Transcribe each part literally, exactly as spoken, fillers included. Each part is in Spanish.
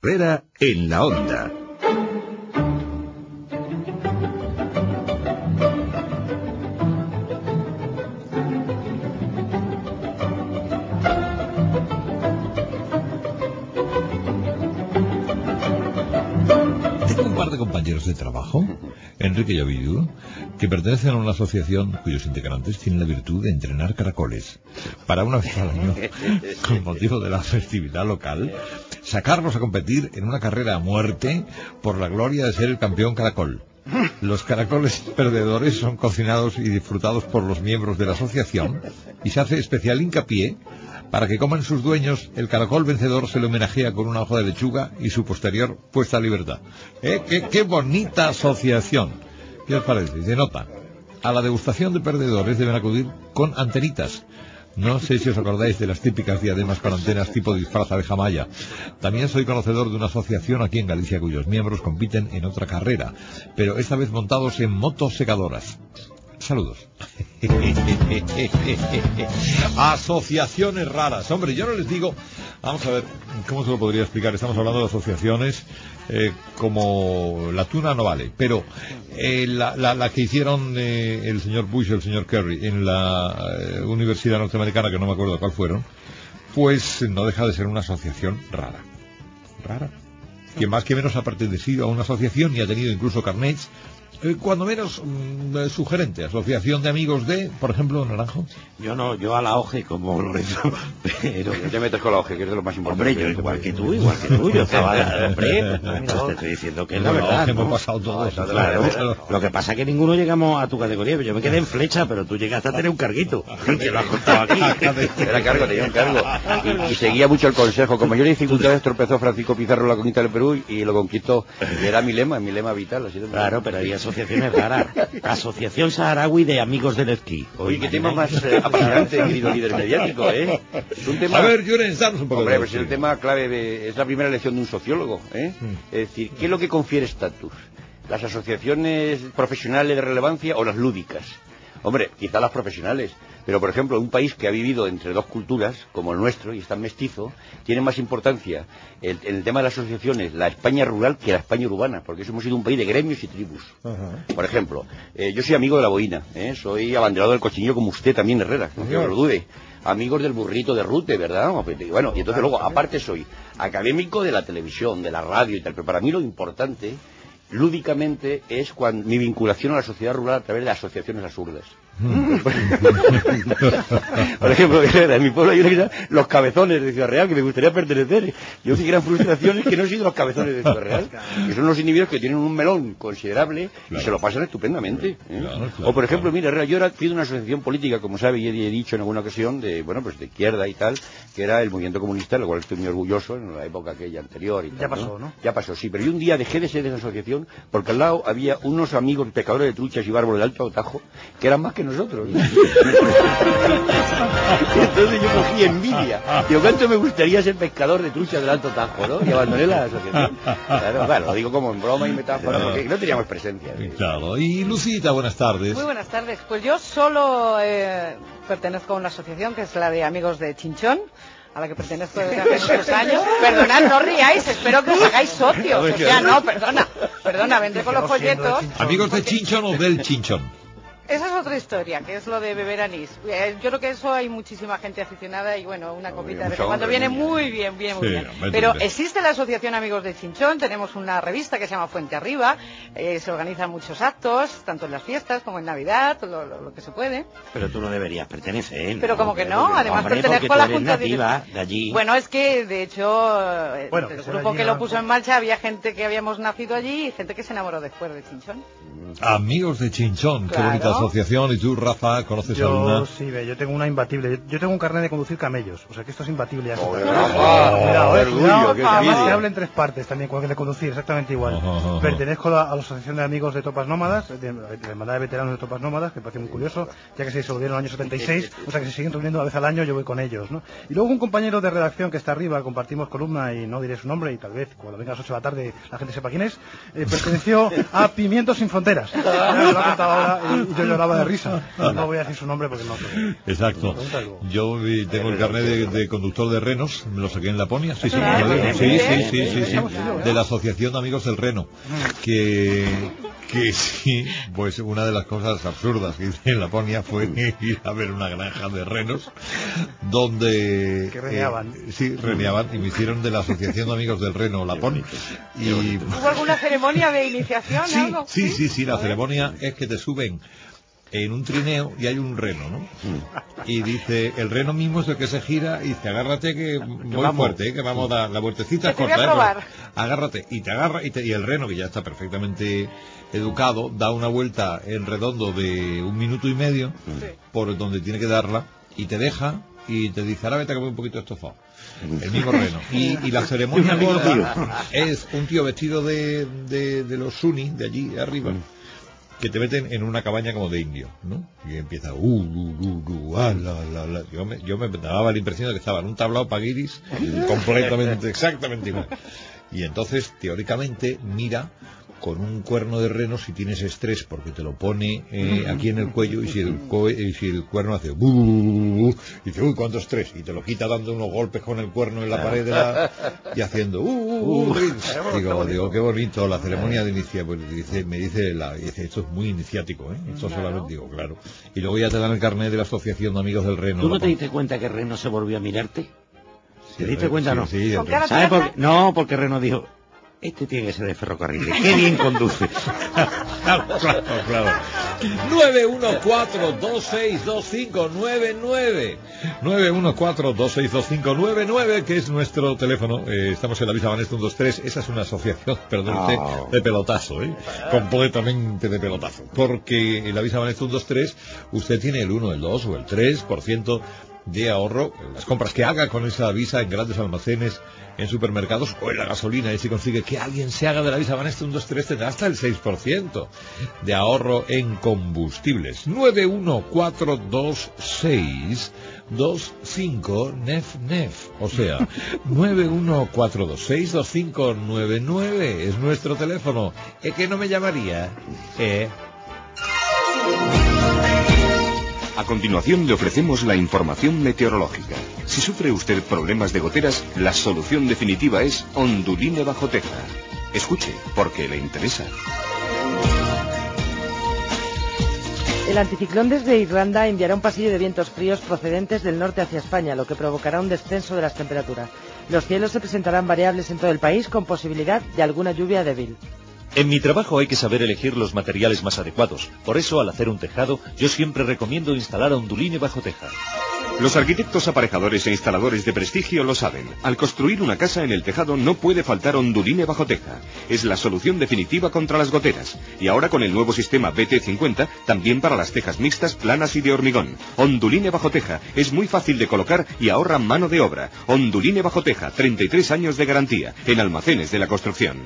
Herrera en la Onda. Tengo un par de compañeros de trabajo, Enrique y Ovidio, que pertenecen a una asociación cuyos integrantes tienen la virtud de entrenar caracoles para una vez al año, con motivo de la festividad local, sacarlos a competir en una carrera a muerte por la gloria de ser el campeón caracol. Los caracoles perdedores son cocinados y disfrutados por los miembros de la asociación y se hace especial hincapié para que coman sus dueños. El caracol vencedor se le homenajea con una hoja de lechuga y su posterior puesta a libertad. ¿Eh? ¿Qué, qué bonita asociación! ¿Qué os parece? Se nota. A la degustación de perdedores deben acudir con antenitas. No sé si os acordáis de las típicas diademas con antenas tipo disfraz abeja maya. También soy conocedor de una asociación aquí en Galicia cuyos miembros compiten en otra carrera, pero esta vez montados en motos secadoras. Saludos. Asociaciones raras. Hombre, yo no les digo... Vamos a ver, ¿cómo se lo podría explicar? Estamos hablando de asociaciones eh, como la tuna no vale, pero eh, la, la, la que hicieron eh, el señor Bush y el señor Kerry en la eh, Universidad Norteamericana, que no me acuerdo cuál fueron, pues no deja de ser una asociación rara. Rara. Que más que menos ha pertenecido a una asociación y ha tenido incluso carnets, Eh, cuando menos mmm, sugerente, asociación de amigos de, por ejemplo, Naranjo. Yo no, yo a la O G E como Lorenzo, pero... No te metes con la O G E, que es de lo más importante. Hombre, yo igual que tú, igual que tú, yo estaba... Hombre, pues te estoy diciendo que es la no, verdad, que ¿no? hemos pasado todos. No, claro, claro. Lo que pasa es que ninguno llegamos a tu categoría, yo me quedé en flecha, pero tú llegaste a tener un carguito, que lo has contado aquí. Era cargo, tenía un cargo. Y, y seguía mucho el consejo. Con mayores dificultades tropezó Francisco Pizarro la conquista del Perú y, y lo conquistó. Y era mi lema, mi lema vital. Así de claro, pero hay asociaciones raras. Asociación Saharaui de Amigos del Esquí. Oye, qué tema más eh, apasionante, querido líder mediático, ¿eh? Es un tema... A ver, Llorens, danos un poco. Hombre, de pues es el tema clave, de... es la primera lección de un sociólogo, ¿eh? Mm. Es decir, ¿qué es lo que confiere estatus? ¿Las asociaciones profesionales de relevancia o las lúdicas? Hombre, quizá las profesionales, pero por ejemplo, un país que ha vivido entre dos culturas, como el nuestro, y está mestizo, tiene más importancia el, en el tema de las asociaciones la España rural que la España urbana, porque hemos sido un país de gremios y tribus. Uh-huh. Por ejemplo, eh, yo soy amigo de la boina, ¿eh? Soy abanderado del cochinillo como usted también, Herrera, no uh-huh. lo dude. Amigos del burrito de Rute, ¿verdad? Bueno, y entonces luego, aparte soy académico de la televisión, de la radio y tal, pero para mí lo importante... lúdicamente es cuando mi vinculación a la sociedad rural a través de asociaciones absurdas. Por ejemplo, en mi pueblo hay una que se llama Los Cabezones de Ciudad Real, que me gustaría pertenecer. Yo sí que eran frustraciones que no he sido los cabezones de Ciudad Real, que son los individuos que tienen un melón considerable claro. y se lo pasan estupendamente. ¿eh? Claro, claro, o por ejemplo, claro. mira, yo era fui de una asociación política, como sabe y he dicho en alguna ocasión, de bueno pues de izquierda y tal, que era el movimiento comunista, del cual estoy muy orgulloso en la época aquella anterior y tal. Ya pasó, ¿no? ¿no? Ya pasó, sí, pero yo un día dejé de ser de esa asociación porque al lado había unos amigos pescadores de truchas y bárbaros del Alto Tajo que eran más que nosotros. Y entonces yo cogí envidia. Digo, ¿cuánto me gustaría ser pescador de truchas del Alto Tajo, no? Y abandoné la asociación. Claro, bueno, lo digo como en broma y metáfora porque no teníamos presencia. ¿sí? Claro. Y Lucita, buenas tardes. Muy buenas tardes. Pues yo solo eh, pertenezco a una asociación que es la de Amigos de Chinchón, a la que pertenezco desde hace muchos años. Perdonad, no ríais, espero que os hagáis socios. O sea, no, perdona, perdona, vendré con los folletos. Amigos de Chinchón o del Chinchón. Esa es otra historia, que es lo de beber anís. Eh, yo creo que eso hay muchísima gente aficionada y bueno, una copita de vez en cuando viene muy bien, bien, muy sí, bien. Pero existe la Asociación Amigos de Chinchón, tenemos una revista que se llama Fuente Arriba, eh, se organizan muchos actos, tanto en las fiestas como en Navidad, lo, lo, lo que se puede. Pero tú no deberías pertenecer. Pero como que no, además hombre, pertenezco a la Junta nativa de allí. Bueno, es que de hecho, bueno, el grupo allí, que no, lo puso en marcha había gente que habíamos nacido allí y gente que se enamoró después de Chinchón. Amigos de Chinchón, claro. Qué bonita asociación. ¿Y tú, Rafa, conoces yo, alguna? Sí, ve, yo tengo una imbatible. Yo tengo un carnet de conducir camellos, o sea que esto es imbatible ya. Oh, cuidado, eh, cuidado. Además se habla habla en tres partes también, con el de conducir, exactamente igual. Oh, oh, oh. Pertenezco a la, a la Asociación de Amigos de Topas Nómadas, de la Hermandad de Veteranos de Topas Nómadas, que me parece muy curioso, ya que se disolvieron en el año setenta y seis, o sea que se siguen reuniendo una vez al año, yo voy con ellos, ¿no? Y luego un compañero de redacción que está arriba, compartimos columna y no diré su nombre, y tal vez cuando venga a las ocho de la tarde la gente sepa quién es, eh, perteneció a Pimientos Sin Fronteras. Lo ha contado ahora, y yo yo lloraba de risa. No voy a decir su nombre porque no sé. Exacto. Yo tengo el carnet de, de conductor de renos, me lo saqué en Laponia. Sí, sí, sí, sí, sí, sí, sí, de la Asociación de Amigos del Reno. Que, que sí, pues una de las cosas absurdas que hice en Laponia fue ir a ver una granja de renos donde... Que reneaban. Eh, sí, reneaban y me hicieron de la Asociación de Amigos del Reno Lapón. Y... ¿Hubo alguna ceremonia de iniciación? Sí, algo? sí, sí, sí, la ceremonia es que te suben en un trineo y hay un reno, ¿no? Y dice, el reno mismo es el que se gira y dice, agárrate que muy fuerte, ¿eh? Que vamos a dar la vueltecita es corta, ¿eh? Probar. Agárrate, y te agarra, y, te, y el reno, que ya está perfectamente educado, da una vuelta en redondo de un minuto y medio, sí, por donde tiene que darla, y te deja, y te dice, ahora vete a comer un poquito de estofado. El mismo reno. Y, y la ceremonia gorda es un tío vestido de, de, de los sunnis, de allí arriba, que te meten en una cabaña como de indio, ¿no? Y empieza, uh, uh, uh, uh, ah, la, la, la. Yo me, yo me daba la impresión de que estaba en un tablao paguiris completamente, exactamente igual. Y entonces, teóricamente, mira con un cuerno de reno si tienes estrés, porque te lo pone eh, aquí en el cuello, y si el, co y si el cuerno hace uh, y dice, uy, cuánto estrés, y te lo quita dando unos golpes con el cuerno en la pared de la, y haciendo uh, uh, uh, digo, digo, qué bonito la ceremonia de inicia, pues dice, me dice, la, dice, esto es muy iniciático, ¿eh? Esto claro. Solamente digo, claro. Y luego ya te dan el carnet de la Asociación de Amigos del Reno. ¿Tú no te diste cuenta que Reno se volvió a mirarte? ¿Te Sí, diste cuenta o sí, no? Sí, sí, ¿Sabes por qué? No, porque Reno dijo, este tiene que ser de ferrocarril, qué bien conduce. Claro, claro, claro. nueve uno cuatro, dos seis dos cinco nueve nueve nueve uno cuatro, dos seis dos cinco nueve nueve, que es nuestro teléfono. Eh, estamos en la Visa Banesto ciento veintitrés. Esa es una asociación, perdón usted, oh. de pelotazo, ¿eh? Completamente de pelotazo. Porque en la Visa Banesto ciento veintitrés usted tiene el uno, el dos o el tres por ciento de ahorro en las compras que haga con esa Visa en grandes almacenes, en supermercados o en la gasolina. Y si consigue que alguien se haga de la Visa Banesto ciento veintitrés, tendrá hasta el seis por ciento de ahorro en combustibles. nueve uno cuatro dos seis dos cinco nef nef, o sea, nueve uno cuatro dos seis dos cinco nueve nueve es nuestro teléfono. ¿Es que no me llamaría? ¿Eh? A continuación le ofrecemos la información meteorológica. Si sufre usted problemas de goteras, la solución definitiva es Onduline Bajo Teja. Escuche, porque le interesa. El anticiclón desde Irlanda enviará un pasillo de vientos fríos procedentes del norte hacia España, lo que provocará un descenso de las temperaturas. Los cielos se presentarán variables en todo el país, con posibilidad de alguna lluvia débil. En mi trabajo hay que saber elegir los materiales más adecuados. Por eso, al hacer un tejado, yo siempre recomiendo instalar Onduline Bajo Teja. Los arquitectos, aparejadores e instaladores de prestigio lo saben. Al construir una casa, en el tejado no puede faltar Onduline Bajo Teja. Es la solución definitiva contra las goteras. Y ahora con el nuevo sistema B T cincuenta, también para las tejas mixtas, planas y de hormigón. Onduline Bajo Teja es muy fácil de colocar y ahorra mano de obra. Onduline Bajo Teja, treinta y tres años de garantía, en almacenes de la construcción.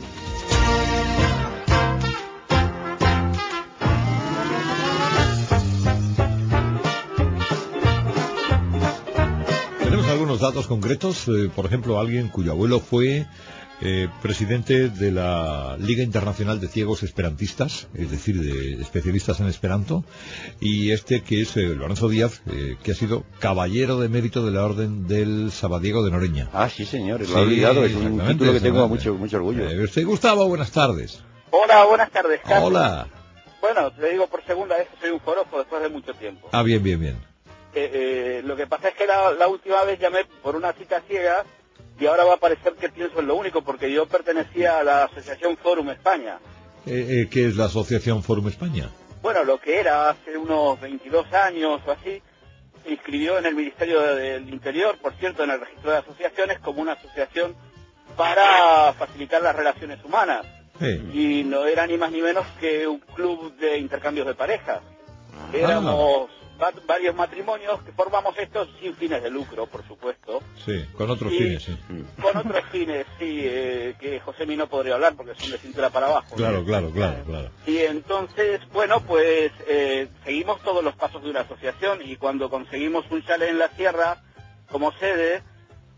Algunos datos concretos, eh, por ejemplo, alguien cuyo abuelo fue eh, presidente de la Liga Internacional de Ciegos Esperantistas, es decir, de especialistas en Esperanto, y este que es eh, Lorenzo Díaz, eh, que ha sido caballero de mérito de la Orden del Sabadiego de Noreña. Ah, sí, señor, lo he olvidado, es un título que tengo mucho, mucho orgullo. Eh, usted, Gustavo, buenas tardes. Hola, buenas tardes, Carlos. Hola. Bueno, te digo por segunda vez que soy un forofo después de mucho tiempo. Ah, bien, bien, bien. Eh, eh, lo que pasa es que la, la última vez llamé por una cita ciega y ahora va a parecer que pienso en lo único, porque yo pertenecía a la Asociación Forum España. Eh, eh, ¿Qué es la Asociación Forum España? Bueno, lo que era hace unos veintidós años o así, se inscribió en el Ministerio del Interior, por cierto, en el registro de asociaciones, como una asociación para facilitar las relaciones humanas. Sí. Y no era ni más ni menos que un club de intercambios de parejas. Éramos varios matrimonios que formamos esto sin fines de lucro, por supuesto. Sí, con otros y fines, sí. Con otros fines, sí, eh, que José no podría hablar porque son de cintura para abajo. Claro, ¿no? claro, claro, claro. Y entonces, bueno, pues eh, seguimos todos los pasos de una asociación y cuando conseguimos un chalet en la sierra como sede,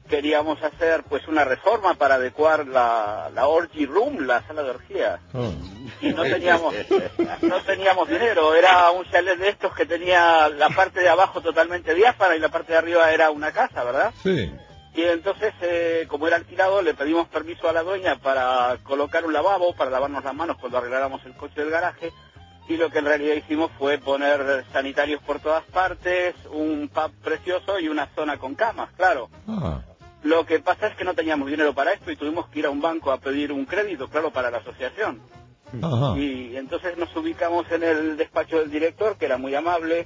queríamos hacer pues una reforma para adecuar la, la orgy room, la sala de orgías. Oh. Y no teníamos no teníamos dinero, era un chalet de estos que tenía la parte de abajo totalmente diáfana y la parte de arriba era una casa, ¿verdad? Sí. Y entonces, eh, como era alquilado, le pedimos permiso a la dueña para colocar un lavabo, para lavarnos las manos cuando arregláramos el coche del garaje, y lo que en realidad hicimos fue poner sanitarios por todas partes, un pub precioso y una zona con camas, claro. Ah. Lo que pasa es que no teníamos dinero para esto y tuvimos que ir a un banco a pedir un crédito, claro, para la asociación. Ajá. Y entonces nos ubicamos en el despacho del director, que era muy amable,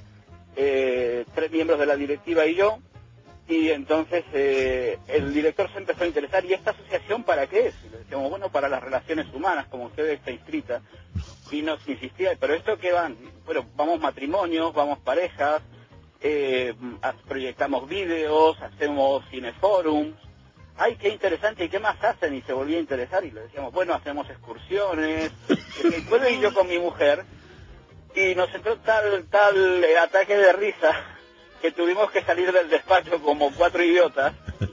eh, tres miembros de la directiva y yo, y entonces eh, el director se empezó a interesar, ¿y esta asociación para qué es? Y le decíamos, bueno, para las relaciones humanas, como usted está inscrita. Y nos insistía, ¿pero esto qué van? Bueno, vamos matrimonios, vamos parejas, eh, proyectamos vídeos, hacemos cineforums. ¡Ay, qué interesante! ¿Y qué más hacen? Y se volvía a interesar y le decíamos, bueno, hacemos excursiones. Y puedo ir yo con mi mujer. Y nos entró tal, tal eh, ataque de risa que tuvimos que salir del despacho como cuatro idiotas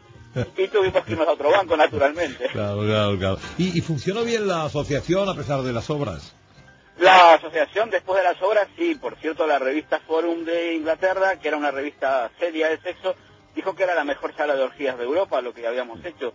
y tuvimos que irnos a otro banco, naturalmente. Claro, claro, claro. ¿Y, y funcionó bien la asociación a pesar de las obras? La asociación, después de las obras, sí. Por cierto, la revista Forum de Inglaterra, que era una revista seria de sexo, dijo que era la mejor sala de orgías de Europa, lo que habíamos hecho.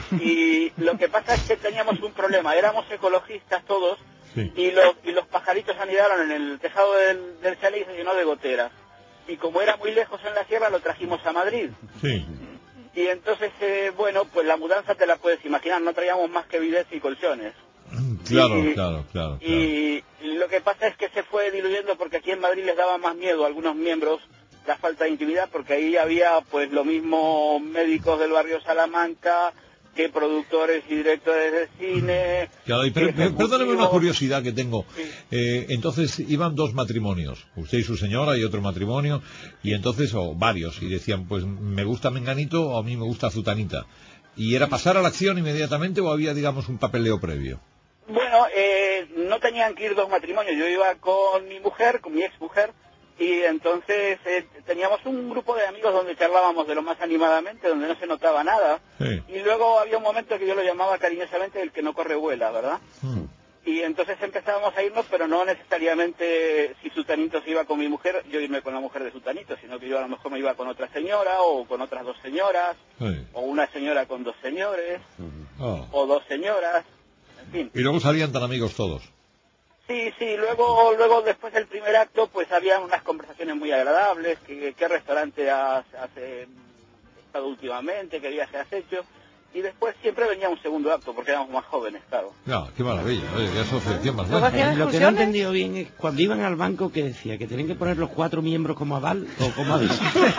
Y lo que pasa es que teníamos un problema, éramos ecologistas todos, sí. y, los, y los pajaritos anidaron en el tejado del, del chalet y se llenó de goteras. Y como era muy lejos en la sierra, lo trajimos a Madrid. Sí. Y entonces, eh, bueno, pues la mudanza te la puedes imaginar, no traíamos más que bidets y colchones. Claro, y, claro, claro, claro. Y lo que pasa es que se fue diluyendo porque aquí en Madrid les daba más miedo a algunos miembros la falta de intimidad, porque ahí había pues lo mismo médicos del barrio Salamanca que productores y directores de cine. Claro, y per, per, perdóneme una curiosidad que tengo. Sí. Eh, entonces iban dos matrimonios, usted y su señora y otro matrimonio, y entonces, o varios, y decían, pues me gusta Menganito o a mí me gusta Zutanita. ¿Y era pasar a la acción inmediatamente o había, digamos, un papeleo previo? Bueno, eh, no tenían que ir dos matrimonios. Yo iba con mi mujer, con mi ex mujer, y entonces eh, teníamos un grupo de amigos donde charlábamos de lo más animadamente, donde no se notaba nada. Sí. Y luego había un momento que yo lo llamaba cariñosamente el que no corre vuela, ¿verdad? Mm. Y entonces empezábamos a irnos, pero no necesariamente si Sutanito se iba con mi mujer, yo irme con la mujer de Sutanito, sino que yo a lo mejor me iba con otra señora, o con otras dos señoras, sí. o una señora con dos señores, mm. oh. o dos señoras. En fin. Y luego salían tan amigos todos. Sí, sí, luego luego después del primer acto pues había unas conversaciones muy agradables, que, qué restaurante has, has eh, estado últimamente, qué viaje has hecho, y después siempre venía un segundo acto porque éramos más jóvenes, claro. No, qué maravilla, oye, qué asociación más buena. Lo que no he entendido bien es cuando iban al banco que decía que tenían que poner los cuatro miembros como aval o como aviso.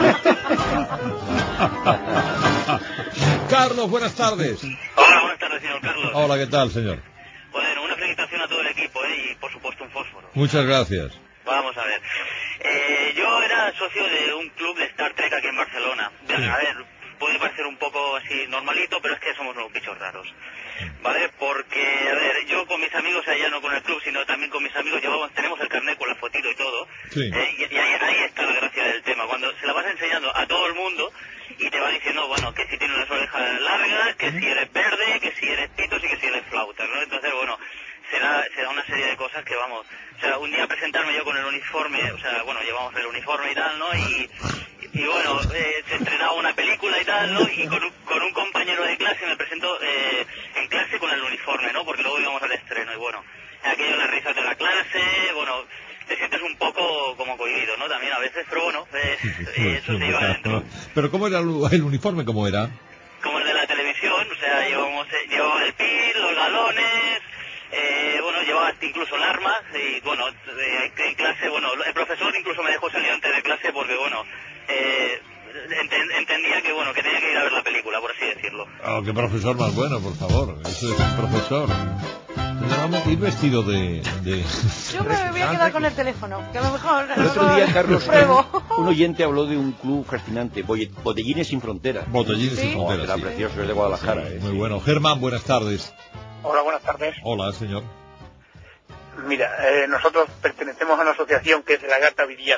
Carlos, buenas tardes. Hola, buenas tardes, señor Carlos. Hola, ¿qué tal, señor? Bueno, una felicitación a todo el equipo, ¿eh? Y por supuesto un fósforo. Muchas gracias. Vamos a ver. Eh, yo era socio de un club de Star Trek aquí en Barcelona. Sí. A ver, puede parecer un poco así normalito, pero es que somos unos bichos raros. ¿Vale? Porque, a ver, yo con mis amigos, allá no con el club, sino también con mis amigos, llevamos, tenemos el carnet con la fotito y todo. Sí. Eh, y y ahí, ahí está la gracia del tema. Cuando se la vas enseñando a todo el mundo y te va diciendo, bueno, que si tienes las orejas largas, que si eres verde, que si eres pitos y que si eres flauta, ¿no? Entonces, bueno, se da, se da una serie de cosas que, vamos, o sea, un día presentarme yo con el uniforme, o sea, bueno, llevamos el uniforme y tal, ¿no? Y, y bueno, eh, se estrenaba una película y tal, ¿no? Y con un, con un compañero de clase me presento eh, en clase con el uniforme, ¿no? Porque luego íbamos al estreno y bueno, aquello las risas de la clase, bueno, te sientes un poco como cohibido, ¿no? También a veces, pero bueno, eh, eh, eso se lleva adentro. ¿Pero cómo era el uniforme? ¿Cómo era? Como el de la televisión, o sea, llevamos, eh, llevaba el pin, los galones, eh, bueno, llevaba incluso el arma, y bueno, eh, en clase, bueno, el profesor incluso me dejó salir antes de clase porque, bueno, eh, ent entendía que, bueno, que tenía que ir a ver la película, por así decirlo. Oh, qué profesor más bueno, por favor, eso es un profesor. Vamos a ir vestido de, de... Yo me voy a quedar con el teléfono, que a lo mejor... El otro día, Carlos, un, un oyente habló de un club fascinante, Botellines sin Fronteras. Botellines ¿Sí? sin Fronteras, oh, era sí. precioso, es de Guadalajara. Sí, eh, muy sí. bueno. Germán, buenas tardes. Hola, buenas tardes. Hola, señor. Mira, eh, nosotros pertenecemos a una asociación que es la Gata Viriata.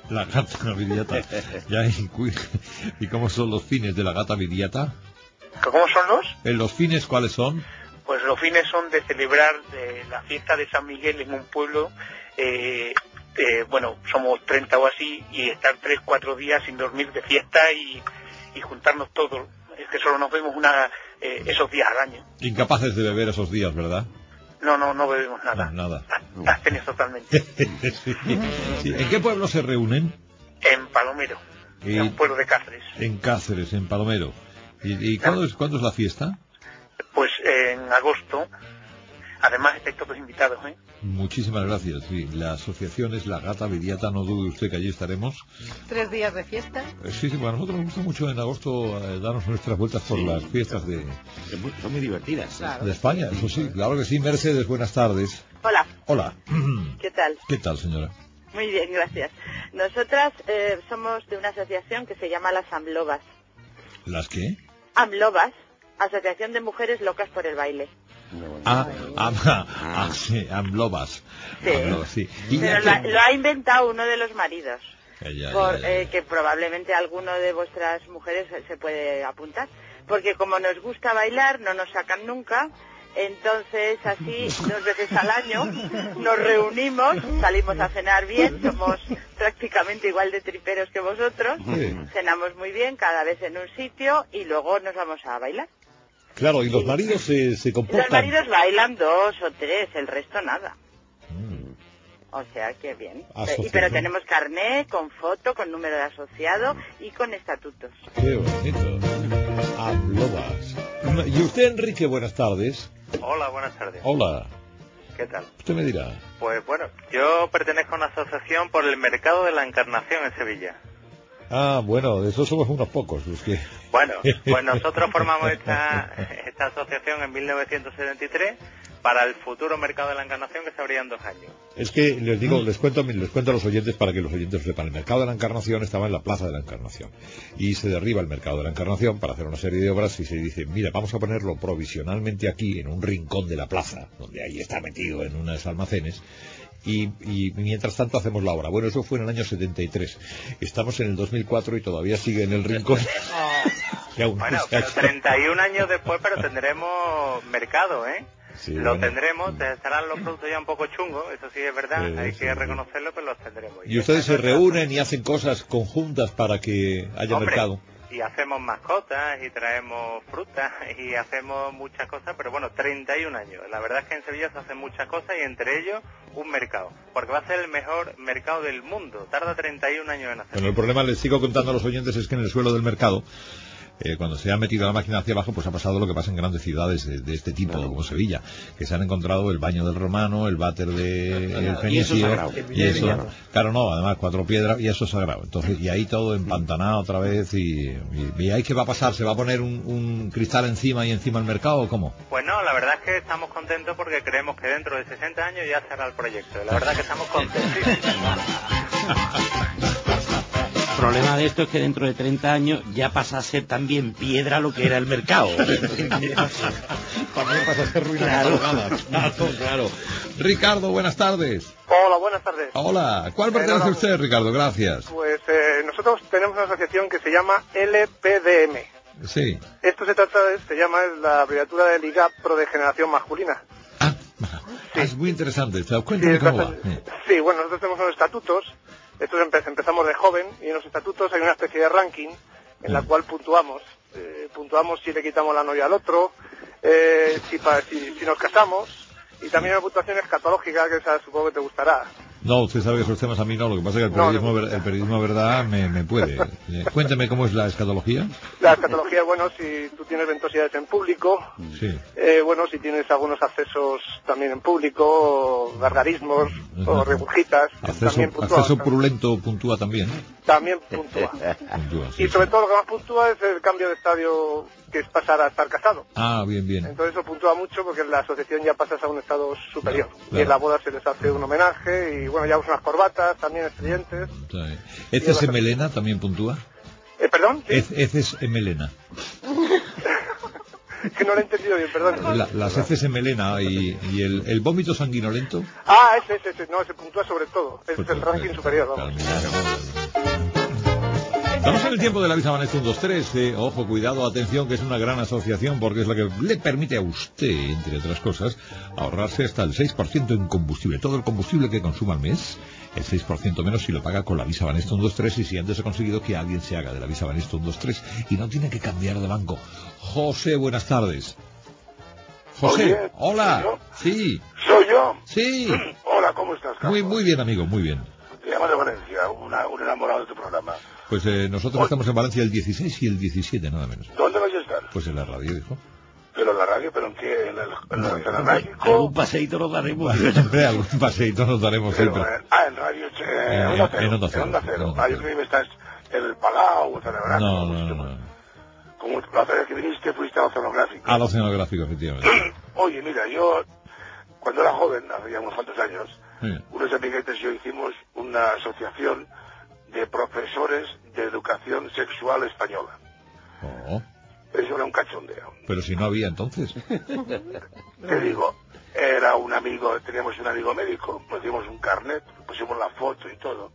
La gata viriata. Ya, y, ¿Y cómo son los fines de la gata viriata? ¿Cómo son los? ¿En los fines cuáles son? Pues los fines son de celebrar de la fiesta de San Miguel en un pueblo, eh, eh, bueno, somos treinta o así, y estar tres, cuatro días sin dormir de fiesta y, y juntarnos todos. Es que solo nos vemos una eh, esos días al año. Incapaces de beber esos días, ¿verdad? No, no, no bebemos nada. No, nada. Abstenidos totalmente. Sí. Sí. ¿En qué pueblo se reúnen? En Palomero, y... en un pueblo de Cáceres. En Cáceres, en Palomero. ¿Y, y ¿cuándo, es, cuándo es la fiesta? Pues eh, en agosto. Además estáis todos invitados, ¿eh? Muchísimas gracias. Sí, la asociación es La Gata Viriata, no dude usted que allí estaremos. Tres días de fiesta. Eh, sí, sí, bueno, a nosotros nos gusta mucho en agosto eh, darnos nuestras vueltas por sí, las fiestas de... Son muy divertidas. Claro. De España, eso sí, claro que sí. Mercedes, buenas tardes. Hola. Hola. ¿Qué tal? ¿Qué tal, señora? Muy bien, gracias. Nosotras eh, somos de una asociación que se llama las AMLOBAS. ¿Las qué? AMLOBAS, Asociación de Mujeres Locas por el Baile. Ah, ah, ah, ah, sí, AMLOBAS. Sí. AMLOBAS, sí. ¿Y Pero ya lo, lo ha inventado uno de los maridos. Eh, ya, por, ya, ya. Eh, que probablemente alguno de vuestras mujeres se puede apuntar. Porque como nos gusta bailar, no nos sacan nunca. Entonces, así, dos veces al año, nos reunimos, salimos a cenar bien, somos prácticamente igual de triperos que vosotros, sí. Cenamos muy bien, cada vez en un sitio, y luego nos vamos a bailar. Claro, y los maridos se, se comportan... Los maridos bailan dos o tres, el resto nada. Mm. O sea, que bien. Asociación. Y, pero tenemos carné, con foto, con número de asociado y con estatutos. Qué bonito. AMLOBAS. Y usted, Enrique, buenas tardes. Hola, buenas tardes. Hola. ¿Qué tal? Usted me dirá. Pues bueno, yo pertenezco a una asociación por el mercado de la Encarnación en Sevilla. Ah, bueno, de esos somos unos pocos los que... Bueno, pues nosotros formamos esta, esta asociación en mil novecientos setenta y tres para el futuro mercado de la Encarnación que se abría en dos años. Es que les digo, les cuento, les cuento a los oyentes para que los oyentes sepan. El mercado de la Encarnación estaba en la Plaza de la Encarnación y se derriba el mercado de la Encarnación para hacer una serie de obras y se dice, mira, vamos a ponerlo provisionalmente aquí en un rincón de la plaza, donde ahí está metido en unos almacenes. Y, y mientras tanto hacemos la obra. Bueno, eso fue en el año setenta y tres. Estamos en el dos mil cuatro y todavía sigue en el rincón. Bueno, pero treinta y un años después, pero tendremos mercado, ¿eh? Sí, lo bueno. tendremos, estarán los productos ya un poco chungos, eso sí es verdad, Sí, hay sí, que sí. reconocerlo, pero los tendremos. Y ustedes se reúnen y hacen cosas conjuntas para que haya Hombre, mercado. y hacemos mascotas, y traemos frutas, y hacemos muchas cosas, pero bueno, treinta y un años. La verdad es que en Sevilla se hacen muchas cosas, y entre ellos un mercado, porque va a ser el mejor mercado del mundo. Tarda treinta y un años en hacerlo. Bueno, el problema, les sigo contando a los oyentes, es que en el suelo del mercado, eh, cuando se ha metido la máquina hacia abajo, pues ha pasado lo que pasa en grandes ciudades de, de este tipo, como Sevilla, que se han encontrado el baño del romano, el váter del fenicio, y eso, claro, no, además cuatro piedras, y eso es sagrado. Entonces, y ahí todo empantanado otra vez, y, y, y ahí qué va a pasar, ¿se va a poner un, un cristal encima y encima el mercado o cómo? Pues no, la verdad es que estamos contentos porque creemos que dentro de sesenta años ya será el proyecto. La verdad es que estamos contentos. El problema de esto es que dentro de treinta años ya pasa a ser también piedra lo que era el mercado. También pasa a ser ruina Claro. claro, claro. Ricardo, buenas tardes. Hola, buenas tardes. Hola, ¿cuál pertenece Eh, no, no. usted, Ricardo? Gracias. Pues eh, nosotros tenemos una asociación que se llama L P D M. Sí. Esto se trata de, se llama la abreviatura de Liga Pro Degeneración Masculina. Sí. Es muy interesante. Sí, Cuéntame cómo va. bastante- sí, bueno, nosotros tenemos unos estatutos. Estos empe- empezamos de joven y en los estatutos hay una especie de ranking en la cual puntuamos. Eh, puntuamos si le quitamos la novia al otro, eh, si, pa- si, si nos casamos, y también hay una puntuación escatológica que esa supongo que te gustará. No, usted sabe que esos temas a mí no. Lo que pasa es que el No, periodismo, ver- el periodismo verdad me, me puede. Eh, Cuénteme cómo es la escatología. La escatología es, bueno, si tú tienes ventosidades en público, Sí. eh, bueno, si tienes algunos accesos también en público, o gargarismos, o regurgitas, Acceso, también puntúa. acceso purulento puntúa también. También puntúa. Puntúa, sí. Y sobre todo lo que más puntúa es el cambio de estadio, que es pasar a estar casado. Ah, bien, bien. Entonces eso puntúa mucho porque en la asociación ya pasas a un estado superior. Claro, Y claro. en la boda se les hace un homenaje y bueno, ya unas corbatas, también estridentes. Está bien. ¿Heces en melena también puntúa? Eh, ¿Perdón? ¿Sí? Hez- Heces en melena. Que no lo he entendido bien, perdón. La- las heces en melena y, y el, el vómito sanguinolento. Ah, ese, ese, ese, no, ese puntúa sobre todo. Ese Pues, es el ranking pues, superior, claro, vamos. mira, Estamos en el tiempo de la Visa Banesto ciento veintitrés. Eh, ojo, cuidado, atención, que es una gran asociación porque es la que le permite a usted, entre otras cosas, ahorrarse hasta el seis por ciento en combustible. Todo el combustible que consuma al mes, el seis por ciento menos si lo paga con la Visa Banesto ciento veintitrés, y si antes ha conseguido que alguien se haga de la Visa Banesto ciento veintitrés y no tiene que cambiar de banco. José, buenas tardes. José, Oye, hola. ¿soy yo? Sí. ¿Soy yo? Sí. Hola, ¿cómo estás, Carlos? Muy, muy bien, amigo, muy bien. Te llamo de Valencia, una, un enamorado de tu programa. Pues eh, nosotros Oye. estamos en Valencia el dieciséis y el diecisiete, nada menos. ¿Dónde vais a estar? Pues en la radio, hijo. ¿Pero en la radio? ¿Pero en qué? ¿En el, en la, en la radio? Algún paseíto nos daremos. Hombre, algún paseíto nos daremos pero, siempre. Eh, ah, en radio, eh, en, Onda Cero. En Onda Cero. En Onda Cero. Ah, yo creí que estás en el Palau, celebrando. No, no, no, no. Como la otra vez que viniste, fuiste al oceanográfico. Al oceanográfico, efectivamente. Oye, mira, yo, cuando era joven, hace ya unos cuantos años, sí. unos amiguetes y yo hicimos una asociación de profesores de educación sexual española. Oh. Eso era un cachondeo. Pero si no había entonces. Te digo, era un amigo, teníamos un amigo médico, nos dimos un carnet, pusimos la foto y todo.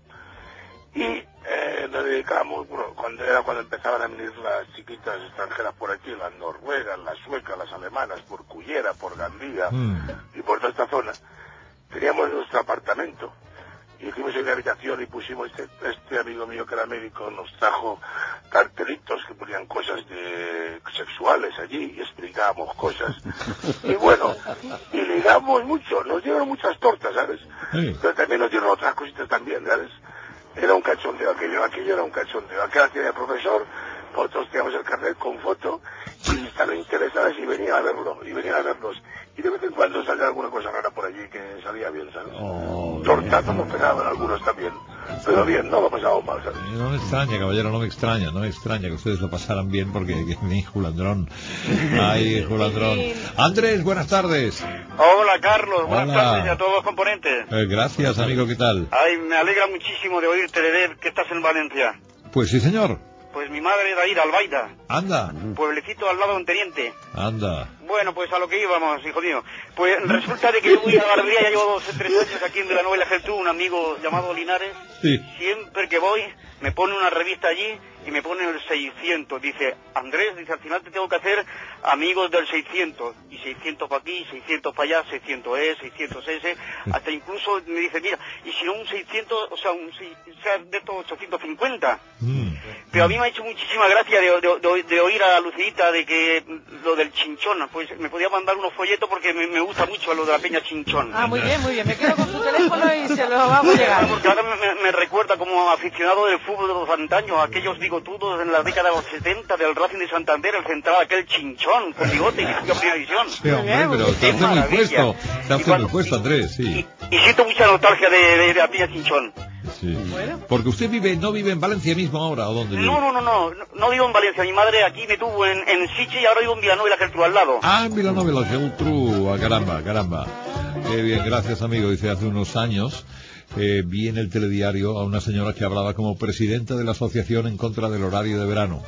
Y eh, nos dedicamos, bueno, cuando era cuando empezaban a venir las chiquitas extranjeras por aquí, las noruegas, las suecas, las alemanas, por Cullera, por Gandía mm. y por toda esta zona, teníamos nuestro apartamento. Y hicimos en la habitación y pusimos, este, este amigo mío que era médico nos trajo cartelitos que ponían cosas de sexuales allí y explicábamos cosas. Y bueno, y ligamos mucho, nos dieron muchas tortas, ¿sabes? Sí. Pero también nos dieron otras cositas también, ¿sabes? Era un cachondeo aquello, aquello era un cachondeo. Aquella tiene el profesor, nosotros teníamos el carnet con foto y estaban interesadas y venían a verlo, y venían a verlos. Y de vez en cuando salía alguna cosa rara por allí que salía bien, ¿sabes? Oh, Tortazos nos pegaban algunos también. Pero bien, no lo pasamos mal, ¿sabes? No me extraña, caballero, no me extraña, no me extraña que ustedes lo pasaran bien porque mi julandrón. Ay, julandrón. Andrés, buenas tardes. Hola, Carlos, buenas Hola. tardes a todos los componentes. Eh, gracias, amigo, ¿qué tal? Ay, me alegra muchísimo de oírte, de ver que estás en Valencia. Pues sí, señor. Pues mi madre de ahí, de Albaida. Anda. Pueblecito al lado de un teniente. Anda. Bueno, pues a lo que íbamos, hijo mío. Pues resulta de que yo voy a la barbería, ya llevo dos o tres años aquí en Villanueva y la Geltrú, un amigo llamado Linares. Sí. Siempre que voy, me pone una revista allí y me pone el seiscientos. Dice, Andrés, dice, al final te tengo que hacer amigos del seiscientos. Y seiscientos para aquí, seiscientos para allá, seiscientos E, seiscientos S. Hasta incluso me dice, mira, y si no un seiscientos, o sea, un, o sea de estos ochocientos cincuenta. Mm. Pero a mí me ha hecho muchísima gracia de, de, de, de oír a Lucidita de que lo del chinchón, pues me podía mandar unos folletos porque me, me gusta mucho lo de la peña chinchón. Ah, muy bien, muy bien. Me quedo con su teléfono y se lo vamos a llegar. Porque ahora me, me recuerda como aficionado del fútbol de los antaños, aquellos bigotudos en la década de los setenta del Racing de Santander, el central, aquel chinchón con bigote y que fue a primera división. Sí, hombre, pero está usted muy puesto, está usted muy puesto, Andrés, sí. Y, y siento mucha nostalgia de, de, de la peña chinchón. Sí. Porque usted vive, no vive en Valencia mismo ahora, ¿o dónde vive? No, no, no, no, no, no vivo en Valencia. Mi madre aquí me tuvo en, en Siche y ahora vivo en Villanueva y la Geltrú al lado. Ah, en Villanueva y la Geltrú, ah, caramba, caramba. Qué bien, gracias, amigo. Dice, hace unos años eh, vi en el telediario a una señora que hablaba como presidenta de la asociación en contra del horario de verano.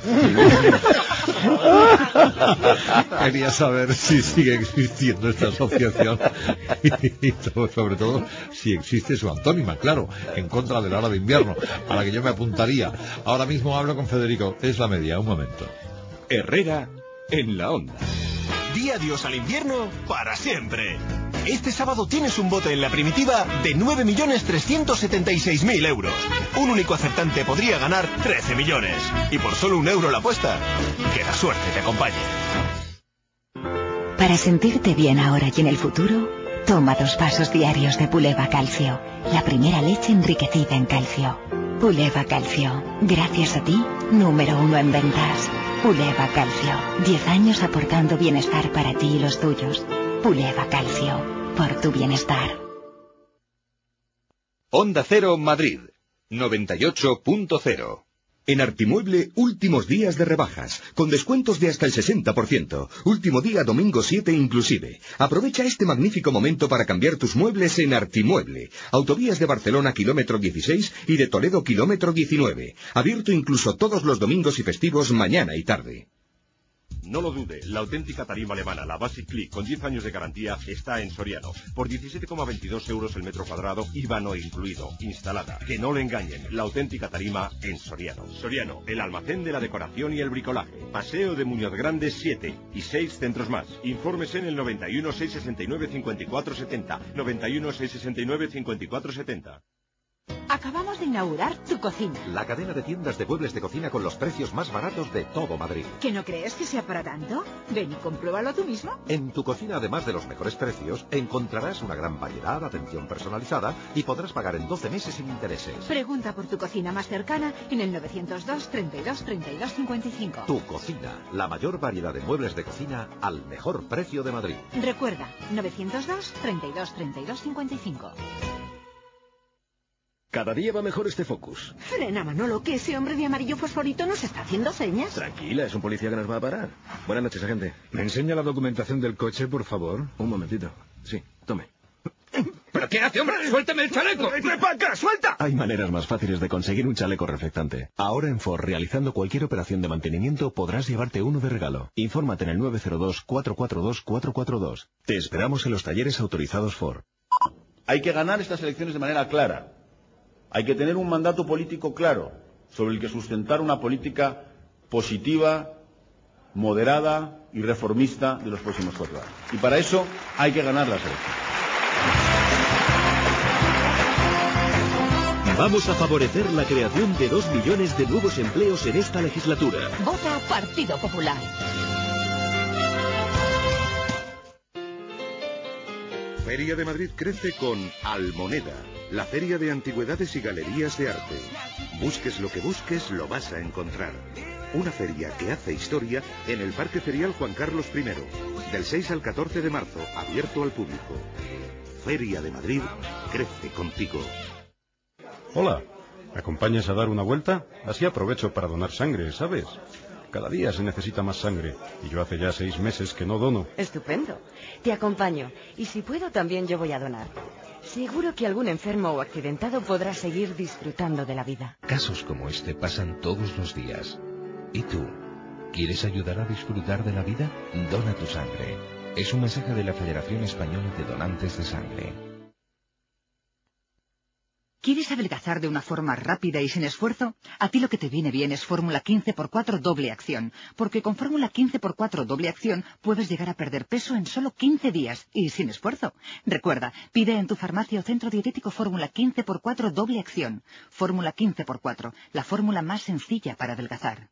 Quería saber si sigue existiendo esta asociación y sobre todo si existe su antónima, claro, en contra de la hora de invierno, a la que yo me apuntaría. Ahora mismo hablo con Federico, es la media, un momento. Herrera en la onda. Di adiós al invierno para siempre. Este sábado tienes un bote en la primitiva de nueve millones trescientos setenta y seis mil euros. Un único acertante podría ganar trece millones. Y por solo un euro la apuesta, que la suerte te acompañe. Para sentirte bien ahora y en el futuro, toma dos vasos diarios de Puleva Calcio. La primera leche enriquecida en calcio. Puleva Calcio. Gracias a ti, número uno en ventas. Puleva Calcio. Diez años aportando bienestar para ti y los tuyos. Puleva Calcio. Por tu bienestar. Onda Cero Madrid. noventa y ocho punto cero. En Artimueble, últimos días de rebajas, con descuentos de hasta el sesenta por ciento. Último día domingo siete inclusive. Aprovecha este magnífico momento para cambiar tus muebles en Artimueble. Autovías de Barcelona kilómetro dieciséis y de Toledo kilómetro diecinueve. Abierto incluso todos los domingos y festivos mañana y tarde. No lo dude, la auténtica tarima alemana, la Basic Click, con diez años de garantía, está en Soriano. Por diecisiete coma veintidós euros el metro cuadrado, I V A no incluido, instalada. Que no le engañen, la auténtica tarima en Soriano. Soriano, el almacén de la decoración y el bricolaje. Paseo de Muñoz Grande siete y seis centros más. Infórmese en el noventa y uno, seiscientos sesenta y nueve, cincuenta y cuatro setenta. noventa y uno, seiscientos sesenta y nueve, cincuenta y cuatro setenta. Acabamos de inaugurar Tu Cocina. La cadena de tiendas de muebles de cocina con los precios más baratos de todo Madrid. ¿Que no crees que sea para tanto? Ven y compruébalo tú mismo. En Tu Cocina, además de los mejores precios, encontrarás una gran variedad, atención personalizada y podrás pagar en doce meses sin intereses. Pregunta por Tu Cocina más cercana en el novecientos dos, treinta y dos, treinta y dos, cincuenta y cinco. Tu Cocina, la mayor variedad de muebles de cocina al mejor precio de Madrid. Recuerda, novecientos dos, treinta y dos, treinta y dos, cincuenta y cinco. Cada día va mejor este Focus. Frena, Manolo, que ese hombre de amarillo fosforito nos está haciendo señas. Tranquila, es un policía que nos va a parar. Buenas noches, agente. ¿Me enseña la documentación del coche, por favor? Un momentito. Sí, tome. ¿Pero qué hace, hombre? ¡Suélteme el chaleco! ¡Ven para acá, suelta! Hay maneras más fáciles de conseguir un chaleco reflectante. Ahora en Ford, realizando cualquier operación de mantenimiento, podrás llevarte uno de regalo. Infórmate en el nueve cero dos, cuatro cuatro dos, cuatro cuatro dos. Te esperamos en los talleres autorizados Ford. Hay que ganar estas elecciones de manera clara. Hay que tener un mandato político claro, sobre el que sustentar una política positiva, moderada y reformista de los próximos cuatro años. Y para eso hay que ganar las elecciones. Vamos a favorecer la creación de dos millones de nuevos empleos en esta legislatura. Vota Partido Popular. Feria de Madrid crece con Almoneda, la feria de antigüedades y galerías de arte. Busques lo que busques, lo vas a encontrar. Una feria que hace historia en el Parque Ferial Juan Carlos primero, del seis al catorce de marzo, abierto al público. Feria de Madrid crece contigo. Hola, ¿me acompañas a dar una vuelta? Así aprovecho para donar sangre, ¿sabes? Cada día se necesita más sangre, y yo hace ya seis meses que no dono. Estupendo. Te acompaño, y si puedo también yo voy a donar. Seguro que algún enfermo o accidentado podrá seguir disfrutando de la vida. Casos como este pasan todos los días. ¿Y tú? ¿Quieres ayudar a disfrutar de la vida? Dona tu sangre. Es un mensaje de la Federación Española de Donantes de Sangre. ¿Quieres adelgazar de una forma rápida y sin esfuerzo? A ti lo que te viene bien es Fórmula quince por cuatro doble acción, porque con Fórmula quince por cuatro doble acción puedes llegar a perder peso en solo quince días y sin esfuerzo. Recuerda, pide en tu farmacia o centro dietético Fórmula quince por cuatro doble acción. Fórmula quince por cuatro, la fórmula más sencilla para adelgazar.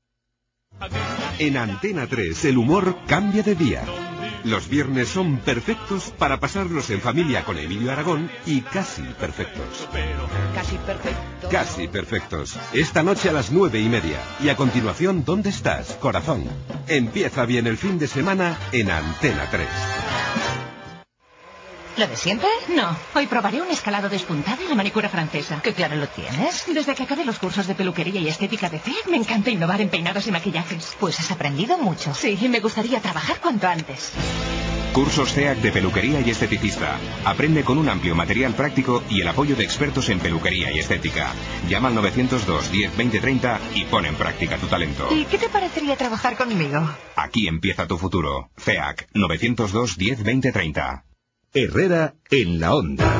En Antena tres el humor cambia de día. Los viernes son perfectos para pasarlos en familia con Emilio Aragón y casi perfectos. Casi perfectos. Casi perfectos. Esta noche a las nueve y media. Y a continuación, ¿dónde estás, corazón? Empieza bien el fin de semana en Antena tres. ¿Lo de siempre? No. Hoy probaré un escalado despuntado y la manicura francesa. ¿Qué claro lo tienes? Desde que acabé los cursos de peluquería y estética de C E A, me encanta innovar en peinados y maquillajes. Pues has aprendido mucho. Sí, y me gustaría trabajar cuanto antes. Cursos C E A C de peluquería y esteticista. Aprende con un amplio material práctico y el apoyo de expertos en peluquería y estética. Llama al novecientos dos, diez, veinte, treinta y pon en práctica tu talento. ¿Y qué te parecería trabajar conmigo? Aquí empieza tu futuro. C E A C, novecientos dos, diez, veinte, treinta. Herrera en la Onda.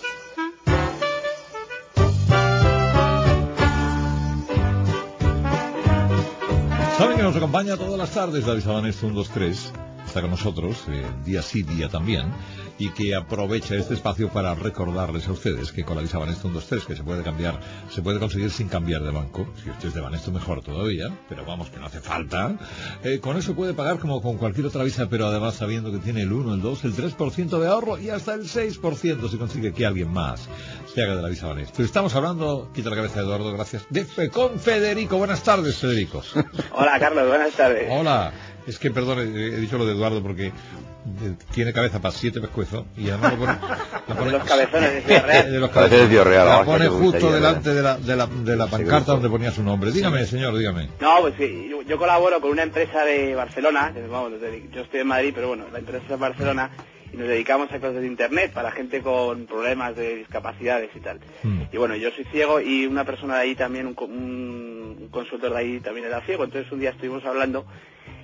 Saben que nos acompaña todas las tardes David Sabanés ciento veintitrés. Está con nosotros, eh, día sí, día también, y que aprovecha este espacio para recordarles a ustedes que con la Visa Banesto ciento veintitrés, que se puede cambiar, se puede conseguir sin cambiar de banco, si usted es de Banesto mejor todavía, pero vamos, que no hace falta, eh, con eso puede pagar como con cualquier otra Visa, pero además sabiendo que tiene el uno, el dos, el tres por ciento de ahorro y hasta el seis por ciento si consigue que alguien más se haga de la Visa Banesto. Estamos hablando, quita la cabeza Eduardo, gracias, de con Federico. Buenas tardes, Federico. Hola, Carlos, buenas tardes. Hola. Es que, perdón, he dicho lo de Eduardo porque tiene cabeza para siete pescuezos y además lo pone... Lo pone los cabezones de Ciudad Real. De los cabezones de Ciudad Real. La pone justo delante de la, de la, de la pancarta donde ponía su nombre. Dígame, señor, dígame. No, pues sí, yo, yo colaboro con una empresa de Barcelona, que, vamos, yo estoy en Madrid, pero bueno, la empresa es de Barcelona, y nos dedicamos a cosas de internet para gente con problemas de discapacidades y tal. Mm. Y bueno, yo soy ciego y una persona de ahí también, un, un, un consultor de ahí también era ciego, entonces un día estuvimos hablando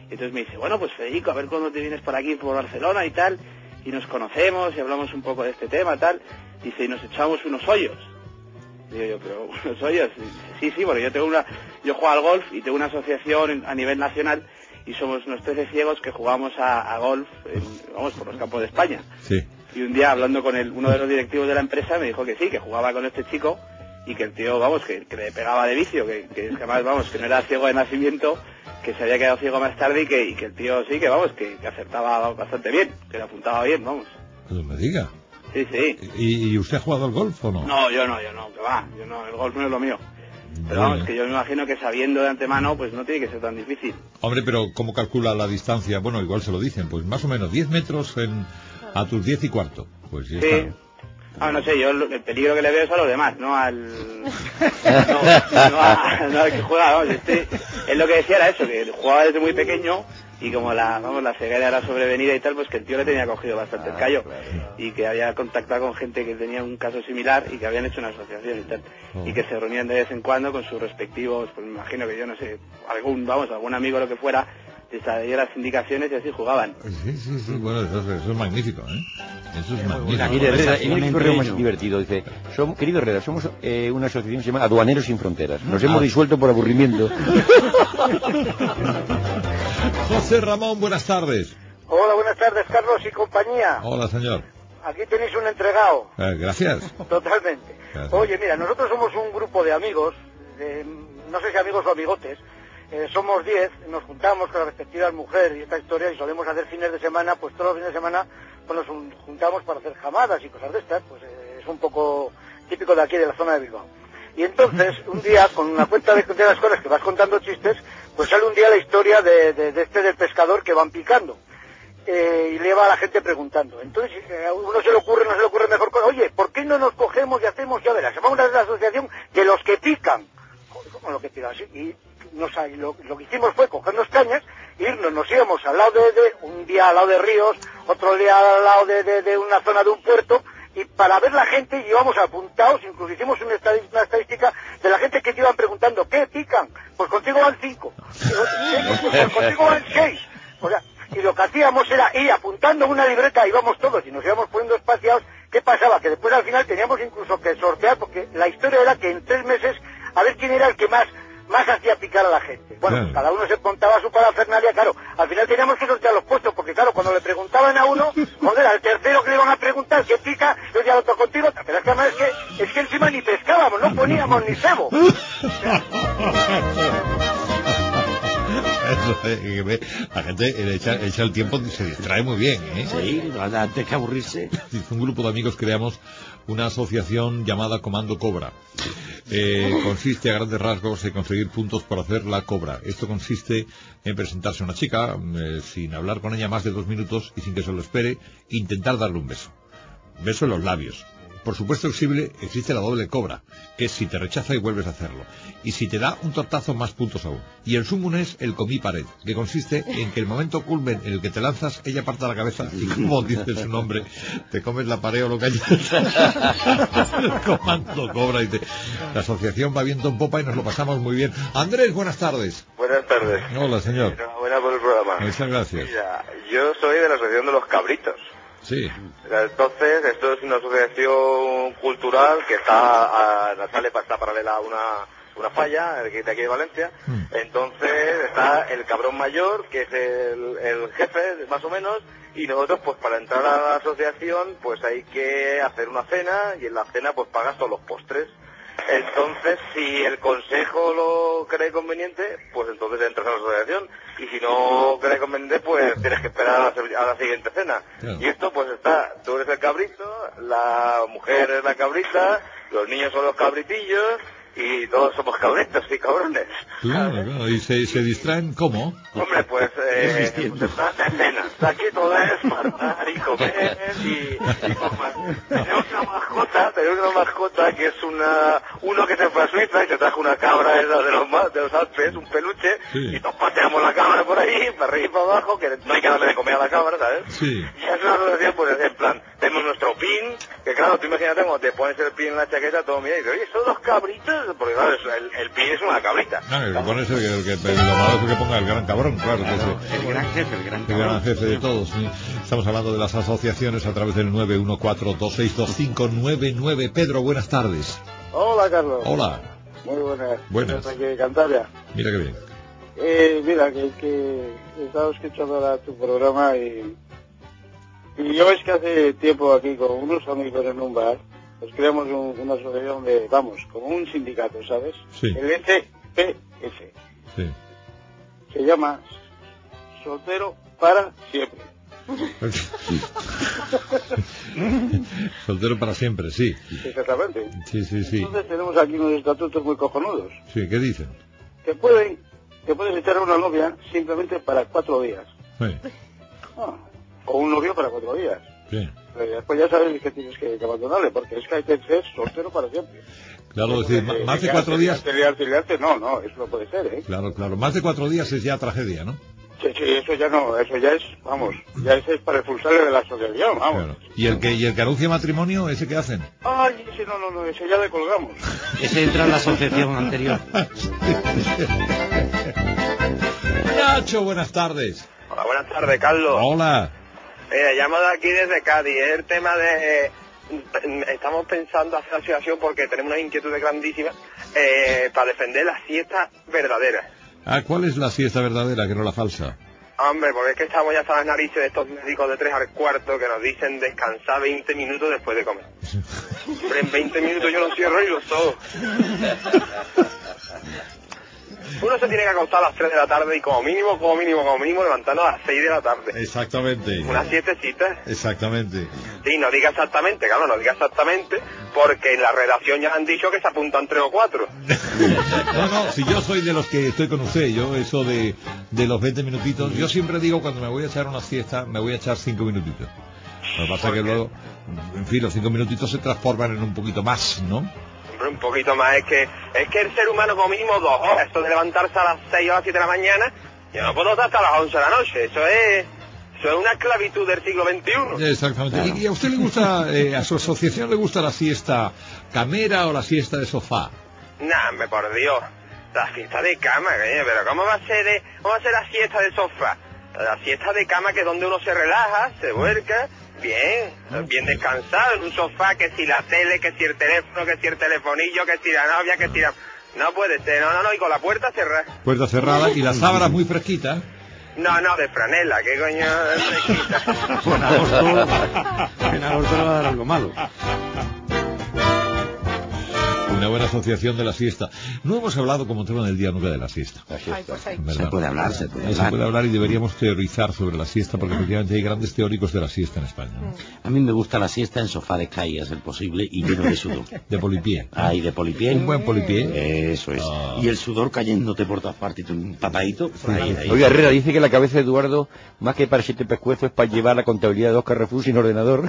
Y entonces me dice, bueno, pues Federico, a ver cuándo te vienes por aquí, por Barcelona y tal, y nos conocemos y hablamos un poco de este tema, tal. Dice, y nos echamos unos hoyos. Digo yo, pero unos hoyos. Dice, sí, sí, porque yo tengo una, yo juego al golf y tengo una asociación a nivel nacional y somos unos trece ciegos que jugamos a, a golf, en, vamos, por los campos de España. Sí. Y un día, hablando con el, uno de los directivos de la empresa, me dijo que sí, que jugaba con este chico y que el tío, vamos, que, que le pegaba de vicio, que, que además, vamos, que no era ciego de nacimiento, que se había quedado ciego más tarde y que, y que el tío sí, que vamos, que, que acertaba bastante bien, que le apuntaba bien, vamos. No me diga. Sí, sí. ¿Y, ¿Y usted ha jugado al golf o no? No, yo no, yo no, que va, yo no, el golf no es lo mío. Pero vamos, que yo me imagino que sabiendo de antemano, pues no tiene que ser tan difícil. Hombre, pero ¿cómo calcula la distancia? Bueno, igual se lo dicen, pues más o menos diez metros en, a tus diez y cuarto. Pues ya sí. está. Ah, no sé, yo el peligro que le veo es a los demás, no al... No, no, a, no al que juega, vamos, este, es lo que decía era eso, que jugaba desde muy pequeño y como la, vamos, la ceguera era sobrevenida y tal, pues que el tío le tenía cogido bastante el callo y que había contactado con gente que tenía un caso similar y que habían hecho una asociación y tal, y que se reunían de vez en cuando con sus respectivos, pues me imagino que yo no sé, algún, vamos, algún amigo o lo que fuera, les traía las indicaciones y así jugaban. Sí, sí, sí, bueno, eso, eso es magnífico, ¿eh? Eso es magnífico. Mire, Herrera, en el correo más divertido, dice, somos, querido Herrera, somos eh, una asociación que se llama Aduaneros Sin Fronteras. Nos hemos disuelto por aburrimiento. José Ramón, buenas tardes. Hola, buenas tardes, Carlos y compañía. Hola, señor. Aquí tenéis un entregado. Eh, gracias. Totalmente. Gracias. Oye, mira, nosotros somos un grupo de amigos, de, no sé si amigos o amigotes, eh, somos diez, nos juntamos con las respectivas mujeres y esta historia y solemos hacer fines de semana, pues todos los fines de semana pues nos juntamos para hacer jamadas y cosas de estas, pues eh, es un poco típico de aquí, de la zona de Bilbao. Y entonces, un día, con una cuenta de, de las cosas que vas contando chistes, pues sale un día la historia de, de, de este del pescador que van picando. Eh, y le va a la gente preguntando. Entonces, eh, a uno se le ocurre, no se le ocurre mejor cosa. Oye, ¿por qué no nos cogemos y hacemos, ya verás, vamos a una asociación de los que pican? ¿Cómo lo que pican? Así, y nos, lo, lo que hicimos fue cogernos cañas, irnos, nos íbamos al lado de, de, un día al lado de ríos, otro día al lado de, de, de una zona de un puerto, y para ver la gente íbamos apuntados, incluso hicimos una estadística, una estadística de la gente que te iban preguntando, ¿qué pican? Pues contigo van cinco, pues contigo van seis, o sea, y lo que hacíamos era ir apuntando una libreta, íbamos todos y nos íbamos poniendo espaciados. ¿Qué pasaba? Que después al final teníamos incluso que sortear, porque la historia era que en tres meses, a ver quién era el que más más hacía picar a la gente. Bueno, pues cada uno se montaba su parafernalia, claro, al final teníamos que sortear los puestos, porque claro, cuando le preguntaban a uno, joder, al tercero que le iban a preguntar qué pica, yo decía, otro contigo, pero es que además es que, es que encima ni pescábamos, no poníamos ni cebo. La gente echa, echa el tiempo, se distrae muy bien, ¿eh? Sí, antes que aburrirse. Un grupo de amigos creamos una asociación llamada Comando Cobra. Eh, consiste a grandes rasgos en conseguir puntos por hacer la cobra. Esto consiste en presentarse a una chica eh, sin hablar con ella más de dos minutos y sin que se lo espere, intentar darle un beso. Beso en los labios. Por supuesto exhibe, existe la doble cobra, que es si te rechaza y vuelves a hacerlo. Y si te da un tortazo, más puntos aún. Y el sumum es el comí pared, que consiste en que el momento culmen en el que te lanzas, ella aparta la cabeza y, como dice su nombre, te comes la pared o lo que haya. El comando cobra. Y te... La asociación va viento en popa y nos lo pasamos muy bien. Andrés, buenas tardes. Buenas tardes. Hola, señor. Enhorabuena por el programa. Muchas gracias. Mira, yo soy de la Asociación de los Cabritos. Sí. Entonces, esto es una asociación cultural que está, a, sale, está paralela a una, una falla de aquí de Valencia. Mm. Entonces está el cabrón mayor, que es el, el jefe, más o menos, y nosotros, pues para entrar a la asociación, pues hay que hacer una cena, y en la cena, pues pagas todos los postres. Entonces, si el consejo lo cree conveniente, pues entonces entras a la asociación, y si no cree conveniente, pues tienes que esperar a la, a la siguiente cena. Claro. Y esto pues está, tú eres el cabrito, la mujer es la cabrita, los niños son los cabritillos, y todos somos cabritos y cabrones. Claro, claro. ¿Y se, se distraen cómo? Hombre, pues, eh, pues están de cenas. Aquí todo es fartar y comer y, y comer. Tenemos una mascota, tenemos una mascota que es una, uno que se fue a Suiza y se trajo una cabra de los, de los, de los Alpes, un peluche, sí. Y nos paseamos la cabra por ahí, para arriba y para abajo, que no hay que darle de comer a la cabra, ¿sabes? Sí. Y es una asociación, pues en plan, tenemos nuestro pin, que claro, tú imagínate cuando te pones el pie en la chaqueta, todo mira y dices, oye, son dos cabritos, porque claro, el, el pie es una cabrita. No, el que pones el, el, el, el, lo malo es que ponga el gran cabrón, claro. claro que es el, el gran jefe, el gran el cabrón. gran jefe de todos. ¿Sí? Estamos hablando de las asociaciones a través del nueve uno cuatro dos seis dos cinco nueve nueve. Pedro, buenas tardes. Hola, Carlos. Hola. Muy buenas. Buenas. Desde aquí, Cantabria. Mira qué bien. Eh, mira, que, que he estado escuchando ahora tu programa y, y yo es que hace tiempo aquí con unos amigos en un bar, pues creamos un, una asociación de, vamos, como un sindicato, ¿sabes? Sí. El S P S. Sí. Se llama Soltero para Siempre. Soltero para siempre, sí. Exactamente. Sí, sí, sí. Entonces tenemos aquí unos estatutos muy cojonudos. Sí, ¿qué dicen? Que pueden, que puedes echar a una novia simplemente para cuatro días. Sí. Ah, o un novio para cuatro días. Sí. Pero después ya sabes que tienes que, que abandonarle, porque es que hay que ser soltero para siempre. Claro, es decir, Eh, más de liarte, cuatro días... liarte, liarte, liarte, no, no, eso no puede ser, ¿eh? Claro, claro, más de cuatro días es ya tragedia, ¿no? Sí, sí, eso ya no, eso ya es, vamos, ya ese es para expulsarle de la asociación, vamos. Claro. ¿Y el que y el que anuncia matrimonio, ese qué hacen? Ay, ese no, no, no, ese ya le colgamos. Ese entra en la asociación anterior. Nacho, buenas tardes. Hola, buenas tardes, Carlos. Hola. Mira, llamo de aquí desde Cádiz, es el tema de... Estamos pensando hacer la asociación porque tenemos unas inquietudes grandísimas eh, para defender la siesta verdadera. Ah, ¿cuál es la siesta verdadera, que no la falsa? Hombre, porque es que estamos ya hasta las narices de estos médicos de tres al cuarto que nos dicen descansar veinte minutos después de comer. Hombre, en veinte minutos yo lo cierro y lo soy. Uno se tiene que acostar a las tres de la tarde y como mínimo, como mínimo, como mínimo levantarnos a las seis de la tarde. Exactamente. Una siestecita. Exactamente. Sí, no diga exactamente, claro, no diga exactamente, porque en la redacción ya han dicho que se apuntan tres o cuatro. No, no, si yo soy de los que estoy con usted, yo eso de, de los veinte minutitos, yo siempre digo cuando me voy a echar una siesta, me voy a echar cinco minutitos. Lo que pasa es que luego, en fin, los cinco minutitos se transforman en un poquito más, ¿no? Un poquito más, es que es que el ser humano como mínimo dos horas, esto de levantarse a las seis o las siete de la mañana, yo no puedo estar hasta las once de la noche, eso es eso es una esclavitud del siglo veintiuno. Exactamente. Claro. ¿Y a usted le gusta, eh, a su asociación le gusta la siesta camera o la siesta de sofá? Nah, hombre, por Dios, la siesta de cama, ¿eh? Pero ¿cómo va a ser de, cómo va a ser la siesta de sofá? La siesta de cama, que es donde uno se relaja, se vuelca, bien, bien descansado, en un sofá, que si la tele, que si el teléfono, que si el telefonillo, que si la novia, que si la... No puede ser, no, no, no, y con la puerta cerrada. Puerta cerrada y las sábanas muy fresquitas. No, no, de franela, ¿qué coño de fresquita? En agosto, en agosto le va a dar algo malo. Una buena asociación de la siesta. No hemos hablado como tema del día nunca de la siesta. La siesta. Ay, pues hay... Se puede hablar, se puede hablar. Se puede hablar y deberíamos teorizar sobre la siesta porque efectivamente hay grandes teóricos de la siesta en España, ¿no? A mí me gusta la siesta en sofá de Sky, a ser posible, y lleno de sudor. De polipié. Ay, de polipié. Un buen polipié. Eso es. Oh. Y el sudor cayéndote por todas partes, un tapadito. Sí. Ahí, ahí. Oiga, Herrera, dice que la cabeza de Eduardo, más que para siete pescuezos, es para llevar la contabilidad de dos Carrefour sin ordenador.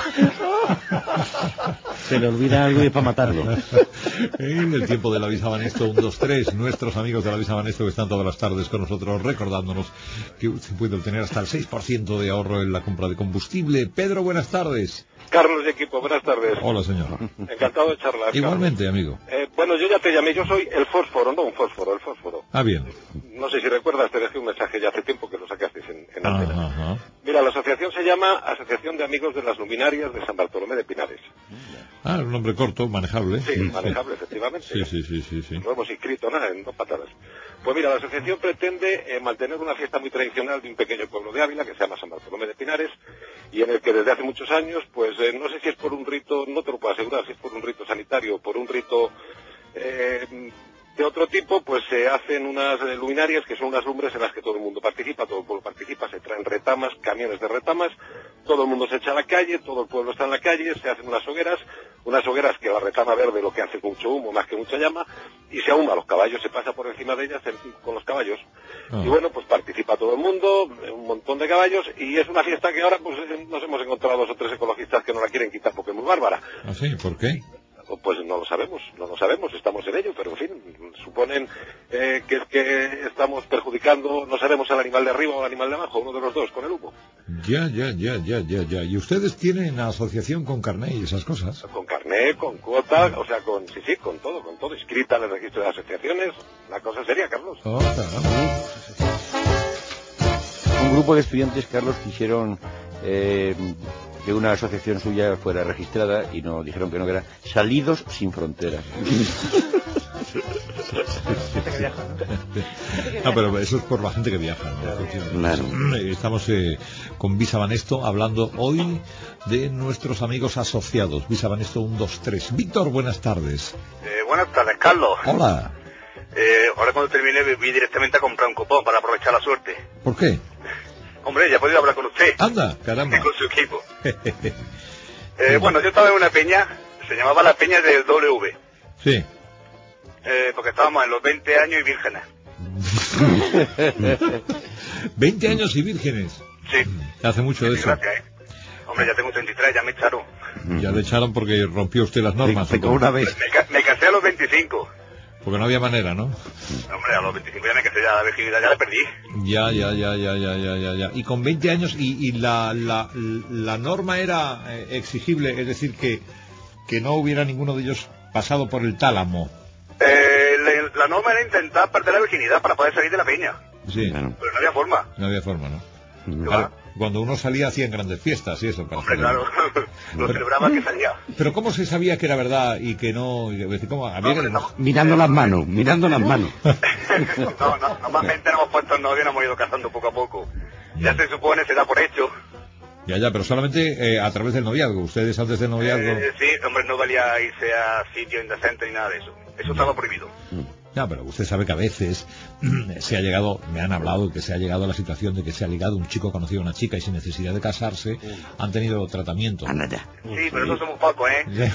Se le olvida algo y es para matarlo. En el tiempo de la Visa Banesto uno dos tres, nuestros amigos de la Visa Banesto que están todas las tardes con nosotros recordándonos que se puede obtener hasta el seis por ciento de ahorro en la compra de combustible. Pedro, buenas tardes. Carlos de equipo, buenas tardes. Hola, señor. Encantado de charlar. Igualmente, Carlos. amigo. Eh, bueno, yo ya te llamé, yo soy el fósforo, no un fósforo, el fósforo. Ah, bien. No sé si recuerdas, te dejé un mensaje ya hace tiempo que lo sacaste en, en ajá, antena. Ajá. Mira, la asociación se llama Asociación de Amigos de las Luminarias de San Bartolomé de Pinares. Ah, un nombre corto, manejable. Sí, manejable, sí. Efectivamente. Sí, sí, sí, sí, sí. Lo hemos inscrito, nada, en dos patadas. Pues mira, la asociación pretende eh, mantener una fiesta muy tradicional de un pequeño pueblo de Ávila que se llama San Bartolomé de Pinares y en el que desde hace muchos años, pues eh, no sé si es por un rito, no te lo puedo asegurar, si es por un rito sanitario o por un rito eh, de otro tipo, pues se hacen unas eh, luminarias que son unas lumbres en las que todo el mundo participa, todo el pueblo participa, se traen retamas, camiones de retamas, todo el mundo se echa a la calle, todo el pueblo está en la calle, se hacen unas hogueras, unas hogueras que la retama verde lo que hace con mucho humo, más que mucha llama, y se ahuma, los caballos se pasa por encima de ellas con los caballos. Oh. Y bueno, pues participa todo el mundo, un montón de caballos, y es una fiesta que ahora pues nos hemos encontrado dos o tres ecologistas que no la quieren quitar porque es muy bárbara. ¿Ah, sí? ¿Por qué? Pues no lo sabemos, no lo sabemos, estamos en ello, pero en fin, suponen eh, que es que estamos perjudicando, no sabemos al animal de arriba o al animal de abajo, uno de los dos, con el humo. Ya, ya, ya, ya, ya, ya. ¿Y ustedes tienen asociación con carné y esas cosas? Con carné, con cuota, o sea, con, sí, sí, con todo, con todo, inscrita en el registro de asociaciones, la cosa seria, Carlos. Oh, caramba. Un grupo de estudiantes, Carlos, quisieron eh, que una asociación suya fuera registrada y nos dijeron que no, que era Salidos Sin Fronteras. No, pero eso es por la gente que viaja, ¿no? Claro. Estamos eh, con Visa Banesto hablando hoy de nuestros amigos asociados. Visa Banesto uno, dos, tres. Víctor, buenas tardes. Eh, buenas tardes, Carlos. Hola. Eh, ahora cuando terminé vi directamente a comprar un cupón para aprovechar la suerte. ¿Por qué? Hombre, ya he podido hablar con usted. Anda, caramba. Con su equipo. eh, bueno, yo estaba en una peña, se llamaba la Peña del W. Sí. Eh, porque estábamos en los veinte años y vírgenes. ¿veinte años y vírgenes? Sí. Hace mucho de eso. Gracias, ¿eh? Hombre, ya tengo treinta y tres, ya me echaron. Ya le echaron porque rompió usted las normas. Sí, una vez. Me, ca me casé a los veinticinco. Porque no había manera, ¿no? Hombre, a los veinticinco ya me casé, ya la virginidad ya la perdí. Ya, ya, ya, ya, ya, ya, ya, ya. Y con veinte años, y, y la, la, la norma era eh, exigible, es decir, que, que no hubiera ninguno de ellos pasado por el tálamo. Eh, le, la norma era intentar perder la virginidad para poder salir de la peña. Sí. Pero no había forma. No había forma, ¿no? Claro, cuando uno salía hacían grandes fiestas y eso. Para Hombre, claro, lo celebraba que salía. Pero ¿cómo se sabía que era verdad y que no? Y, ¿cómo? Había no, que... no, mirando las manos, mirando las manos. no, no, normalmente no hemos puesto el novio y nos hemos ido casando poco a poco. Ya se supone, se da por hecho. Ya, ya, pero solamente eh, a través del noviazgo. Ustedes antes del noviazgo... Eh, sí, hombre, no valía irse a sitio indecente ni nada de eso. Eso estaba prohibido. Ya, pero usted sabe que a veces se ha llegado, me han hablado que se ha llegado a la situación de que se ha ligado un chico conocido a una chica y sin necesidad de casarse han tenido tratamiento. Anda ya. Sí, pero eso somos pocos, ¿eh? Sí.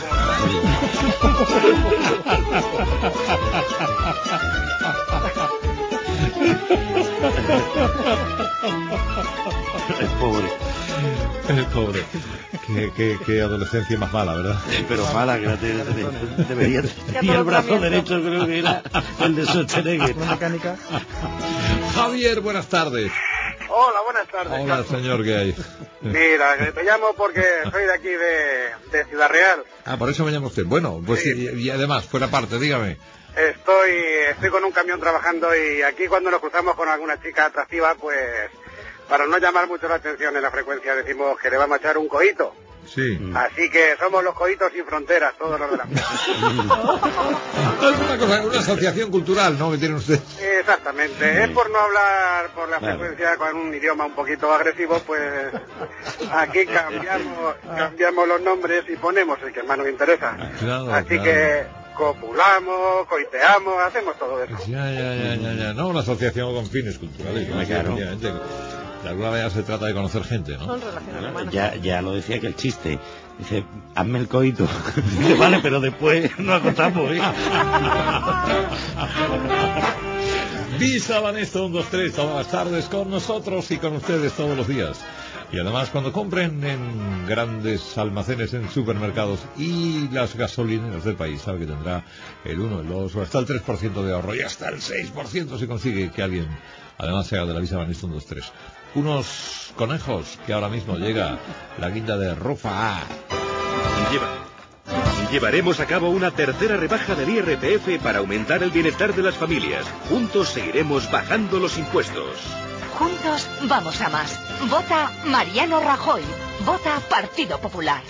El pobre. El pobre. Qué, qué, qué adolescencia más mala, ¿verdad? Pero mala, que no te, te, debería tener. Y el brazo derecho creo que era el de Schwarzenegger. mecánica. Javier, buenas tardes. Hola, buenas tardes. Hola, Carlos. Señor, ¿qué hay? Mira, te llamo porque soy de aquí de, de Ciudad Real. Ah, por eso me llama usted. Bueno, pues sí. y, y además, fuera parte, dígame. Estoy, estoy con un camión trabajando y aquí cuando nos cruzamos con alguna chica atractiva, pues... para no llamar mucho la atención en la frecuencia decimos que le vamos a echar un coito. Sí. Así que somos los coitos sin fronteras, todos los de la Es una cosa, una asociación cultural, ¿no? Que tiene usted. Exactamente. Sí. Es por no hablar por la claro. frecuencia con un idioma un poquito agresivo, pues aquí cambiamos, cambiamos los nombres y ponemos el que más nos interesa. Claro, Así claro. que copulamos, coiteamos, hacemos todo eso. Ya, ya, ya, ya, ya. No, una asociación con fines culturales. Sí, claro. De alguna manera se trata de conocer gente, ¿no? Bueno, ya, ya lo decía que el chiste. Dice, hazme el coito. Dice, vale, pero después nos acostamos, ¿eh? Visa Banesto uno, dos, tres, todas las tardes con nosotros y con ustedes todos los días. Y además cuando compren en grandes almacenes, en supermercados y las gasolineras del país, sabe que tendrá el uno, el dos o hasta el tres por ciento de ahorro y hasta el seis por ciento si consigue que alguien además se haga de la Visa Banesto uno, dos, tres. Unos conejos que ahora mismo llega la guinda de Rufa. Lleva. Llevaremos a cabo una tercera rebaja del I R P F para aumentar el bienestar de las familias. Juntos seguiremos bajando los impuestos. Juntos vamos a más. Vota Mariano Rajoy. Vota Partido Popular.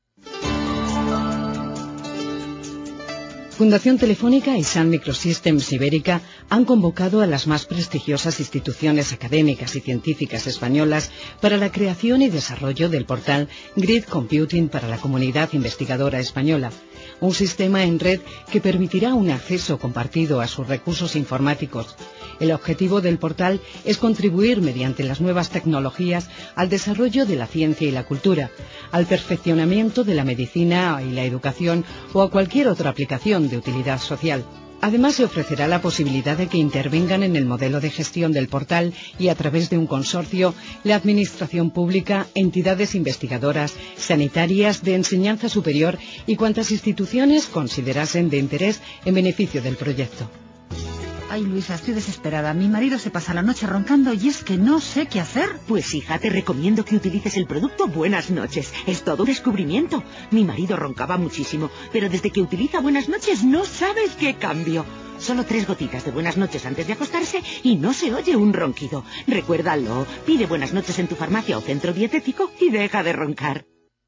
Fundación Telefónica y Sun Microsystems Ibérica han convocado a las más prestigiosas instituciones académicas y científicas españolas para la creación y desarrollo del portal Grid Computing para la comunidad investigadora española, un sistema en red que permitirá un acceso compartido a sus recursos informáticos. El objetivo del portal es contribuir mediante las nuevas tecnologías al desarrollo de la ciencia y la cultura, al perfeccionamiento de la medicina y la educación o a cualquier otra aplicación de utilidad social. Además, se ofrecerá la posibilidad de que intervengan en el modelo de gestión del portal y a través de un consorcio la Administración Pública, entidades investigadoras, sanitarias, de enseñanza superior y cuantas instituciones considerasen de interés en beneficio del proyecto. Ay, Luisa, estoy desesperada. Mi marido se pasa la noche roncando y es que no sé qué hacer. Pues hija, te recomiendo que utilices el producto Buenas Noches. Es todo un descubrimiento. Mi marido roncaba muchísimo, pero desde que utiliza Buenas Noches no sabes qué cambio. Solo tres gotitas de Buenas Noches antes de acostarse y no se oye un ronquido. Recuérdalo, pide Buenas Noches en tu farmacia o centro dietético y deja de roncar.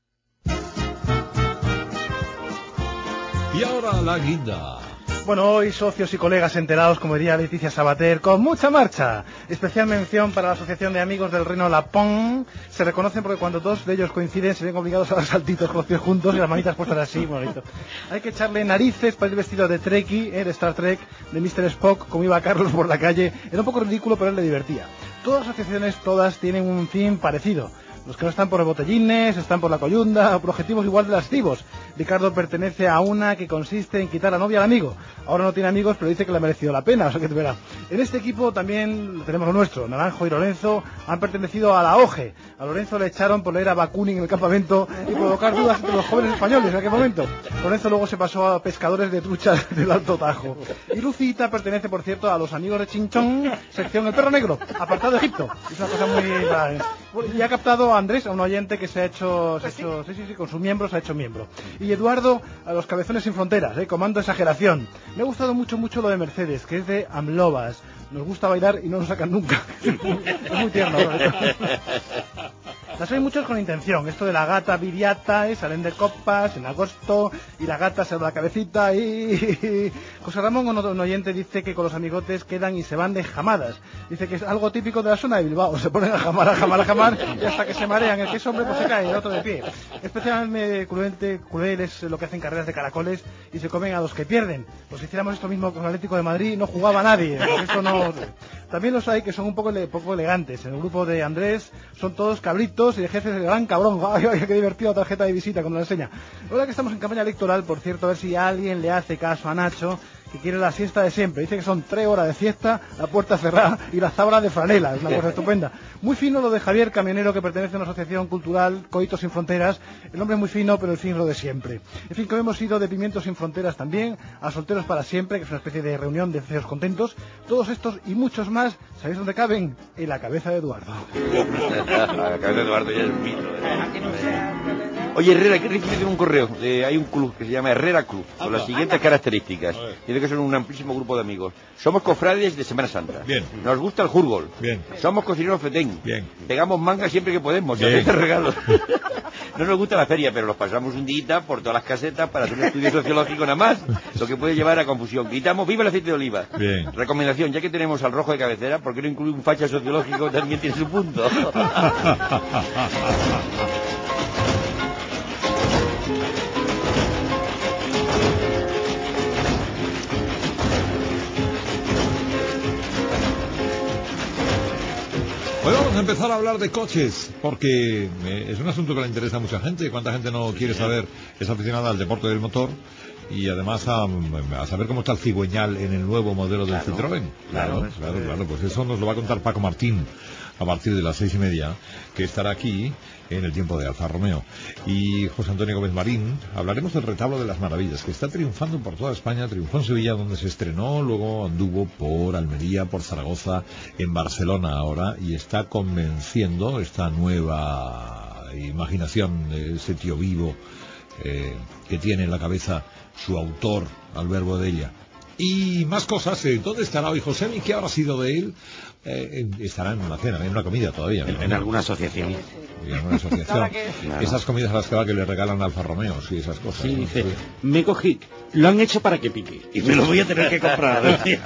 Y ahora la guinda. Bueno, hoy socios y colegas enterados, como diría Leticia Sabater, con mucha marcha. Especial mención para la Asociación de Amigos del Reino Lapón. Se reconocen porque cuando dos de ellos coinciden se ven obligados a dar saltitos con los pies juntos y las manitas puestas así, bonito. Hay que echarle narices para ir vestido de Trekkie, eh, de Star Trek, de mister Spock, como iba Carlos por la calle. Era un poco ridículo, pero él le divertía. Todas las asociaciones, todas tienen un fin parecido. Los que no están por botellines, están por la coyunda, por objetivos igual de lascivos. Ricardo pertenece a una que consiste en quitar a novia al amigo. Ahora no tiene amigos, pero dice que le ha merecido la pena, o sea que te verá. En este equipo también tenemos lo nuestro. Naranjo y Lorenzo han pertenecido a la O G E. A Lorenzo le echaron por leer a Bakunin en el campamento y provocar dudas entre los jóvenes españoles en aquel momento. Lorenzo luego se pasó a pescadores de truchas del Alto Tajo. Y Lucita pertenece, por cierto, a los amigos de Chinchón, sección El Perro Negro, apartado de Egipto. Es una cosa muy... Y ha captado a Andrés, a un oyente que se ha hecho, se ha hecho sí, sí, sí, con sus miembros se ha hecho miembro. Y Eduardo, a los Cabezones Sin Fronteras, ¿eh? Comando Exageración. Me ha gustado mucho, mucho lo de Mercedes, que es de Amlobas. Nos gusta bailar y no nos sacan nunca. Es muy tierno, ¿no? Las hay muchos con intención. Esto de la gata viriata, ¿eh? Salen de copas en agosto y la gata se da la cabecita y... José Ramón, un oyente, dice que con los amigotes quedan y se van de jamadas. Dice que es algo típico de la zona de Bilbao. Se ponen a jamar, a jamar, a jamar y hasta que se marean. El que es hombre pues se cae, el otro de pie. Especialmente cruel, cruel es lo que hacen carreras de caracoles y se comen a los que pierden. Pues si hiciéramos esto mismo con el Atlético de Madrid no jugaba nadie. Esto no... También los hay que son un poco, poco elegantes. En el grupo de Andrés son todos cabritos y el jefe es el gran cabrón. ¡Ay, ay, qué divertido! Tarjeta de visita cuando la enseña. Ahora que estamos en campaña electoral, por cierto, a ver si alguien le hace caso a Nacho, que quiere la siesta de siempre. Dice que son tres horas de siesta, la puerta cerrada y la zabra de franela. Es una cosa estupenda. Muy fino lo de Javier Camionero, que pertenece a una asociación cultural, Coitos Sin Fronteras. El hombre es muy fino, pero el fin es lo de siempre. En fin, que hemos ido de Pimientos Sin Fronteras también a Solteros para Siempre, que es una especie de reunión de feos contentos. Todos estos y muchos más, ¿sabéis dónde caben? En la cabeza de Eduardo. La cabeza de Eduardo ya es un mito. Oye, Herrera, que recibí un correo. Eh, hay un club que se llama Herrera Club, con anda, las siguientes anda. características. Dice que son un amplísimo grupo de amigos. Somos cofrades de Semana Santa. Bien. Nos gusta el jurgol. Bien. Somos cocineros fetén. Bien. Pegamos manga siempre que podemos. Y a veces regalos. No nos gusta la feria, pero los pasamos un día por todas las casetas para hacer un estudio sociológico nada más, lo que puede llevar a confusión. Gritamos ¡viva el aceite de oliva! Bien. Recomendación, ya que tenemos al rojo de cabecera, ¿por qué no incluir un facha sociológico? También tiene su punto. Hoy vamos a empezar a hablar de coches, porque eh, es un asunto que le interesa a mucha gente. ¿Cuánta gente no quiere saber? Es aficionada al deporte del motor y además a, a saber cómo está el cigüeñal en el nuevo modelo del claro, Citroën. Claro, claro, claro, claro. Pues eso nos lo va a contar Paco Martín a partir de las seis y media, que estará aquí en el tiempo de Alfa Romeo. Y José Antonio Gómez Marín, hablaremos del Retablo de las Maravillas, que está triunfando por toda España. Triunfó en Sevilla, donde se estrenó, luego anduvo por Almería, por Zaragoza, en Barcelona ahora, y está convenciendo esta nueva imaginación, ese tío vivo eh, que tiene en la cabeza su autor, al verbo de ella. Y más cosas. eh, ¿Dónde estará hoy José? ¿Y qué habrá sido de él? Eh, estará en una cena, en una comida todavía. En, en alguna asociación. En alguna asociación. Claro. Esas comidas a las que va que le regalan a Alfa Romeo, sí, esas cosas. Sí, ¿no? dice, sí. Me cogí, lo han hecho para que pique. Y me lo voy a tener que comprar.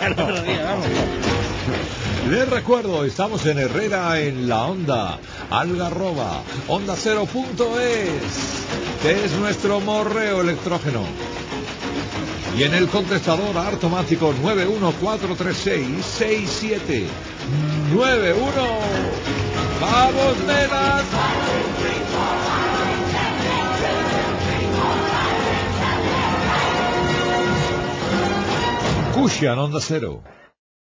Les recuerdo, estamos en Herrera en la Onda, Algarroba, onda cero punto es, que es nuestro morreo electrógeno. Y en el contestador automático nueve uno cuatro tres seis seis siete nueve uno. ¡Vamos, nenas! Escucha en Onda Cero.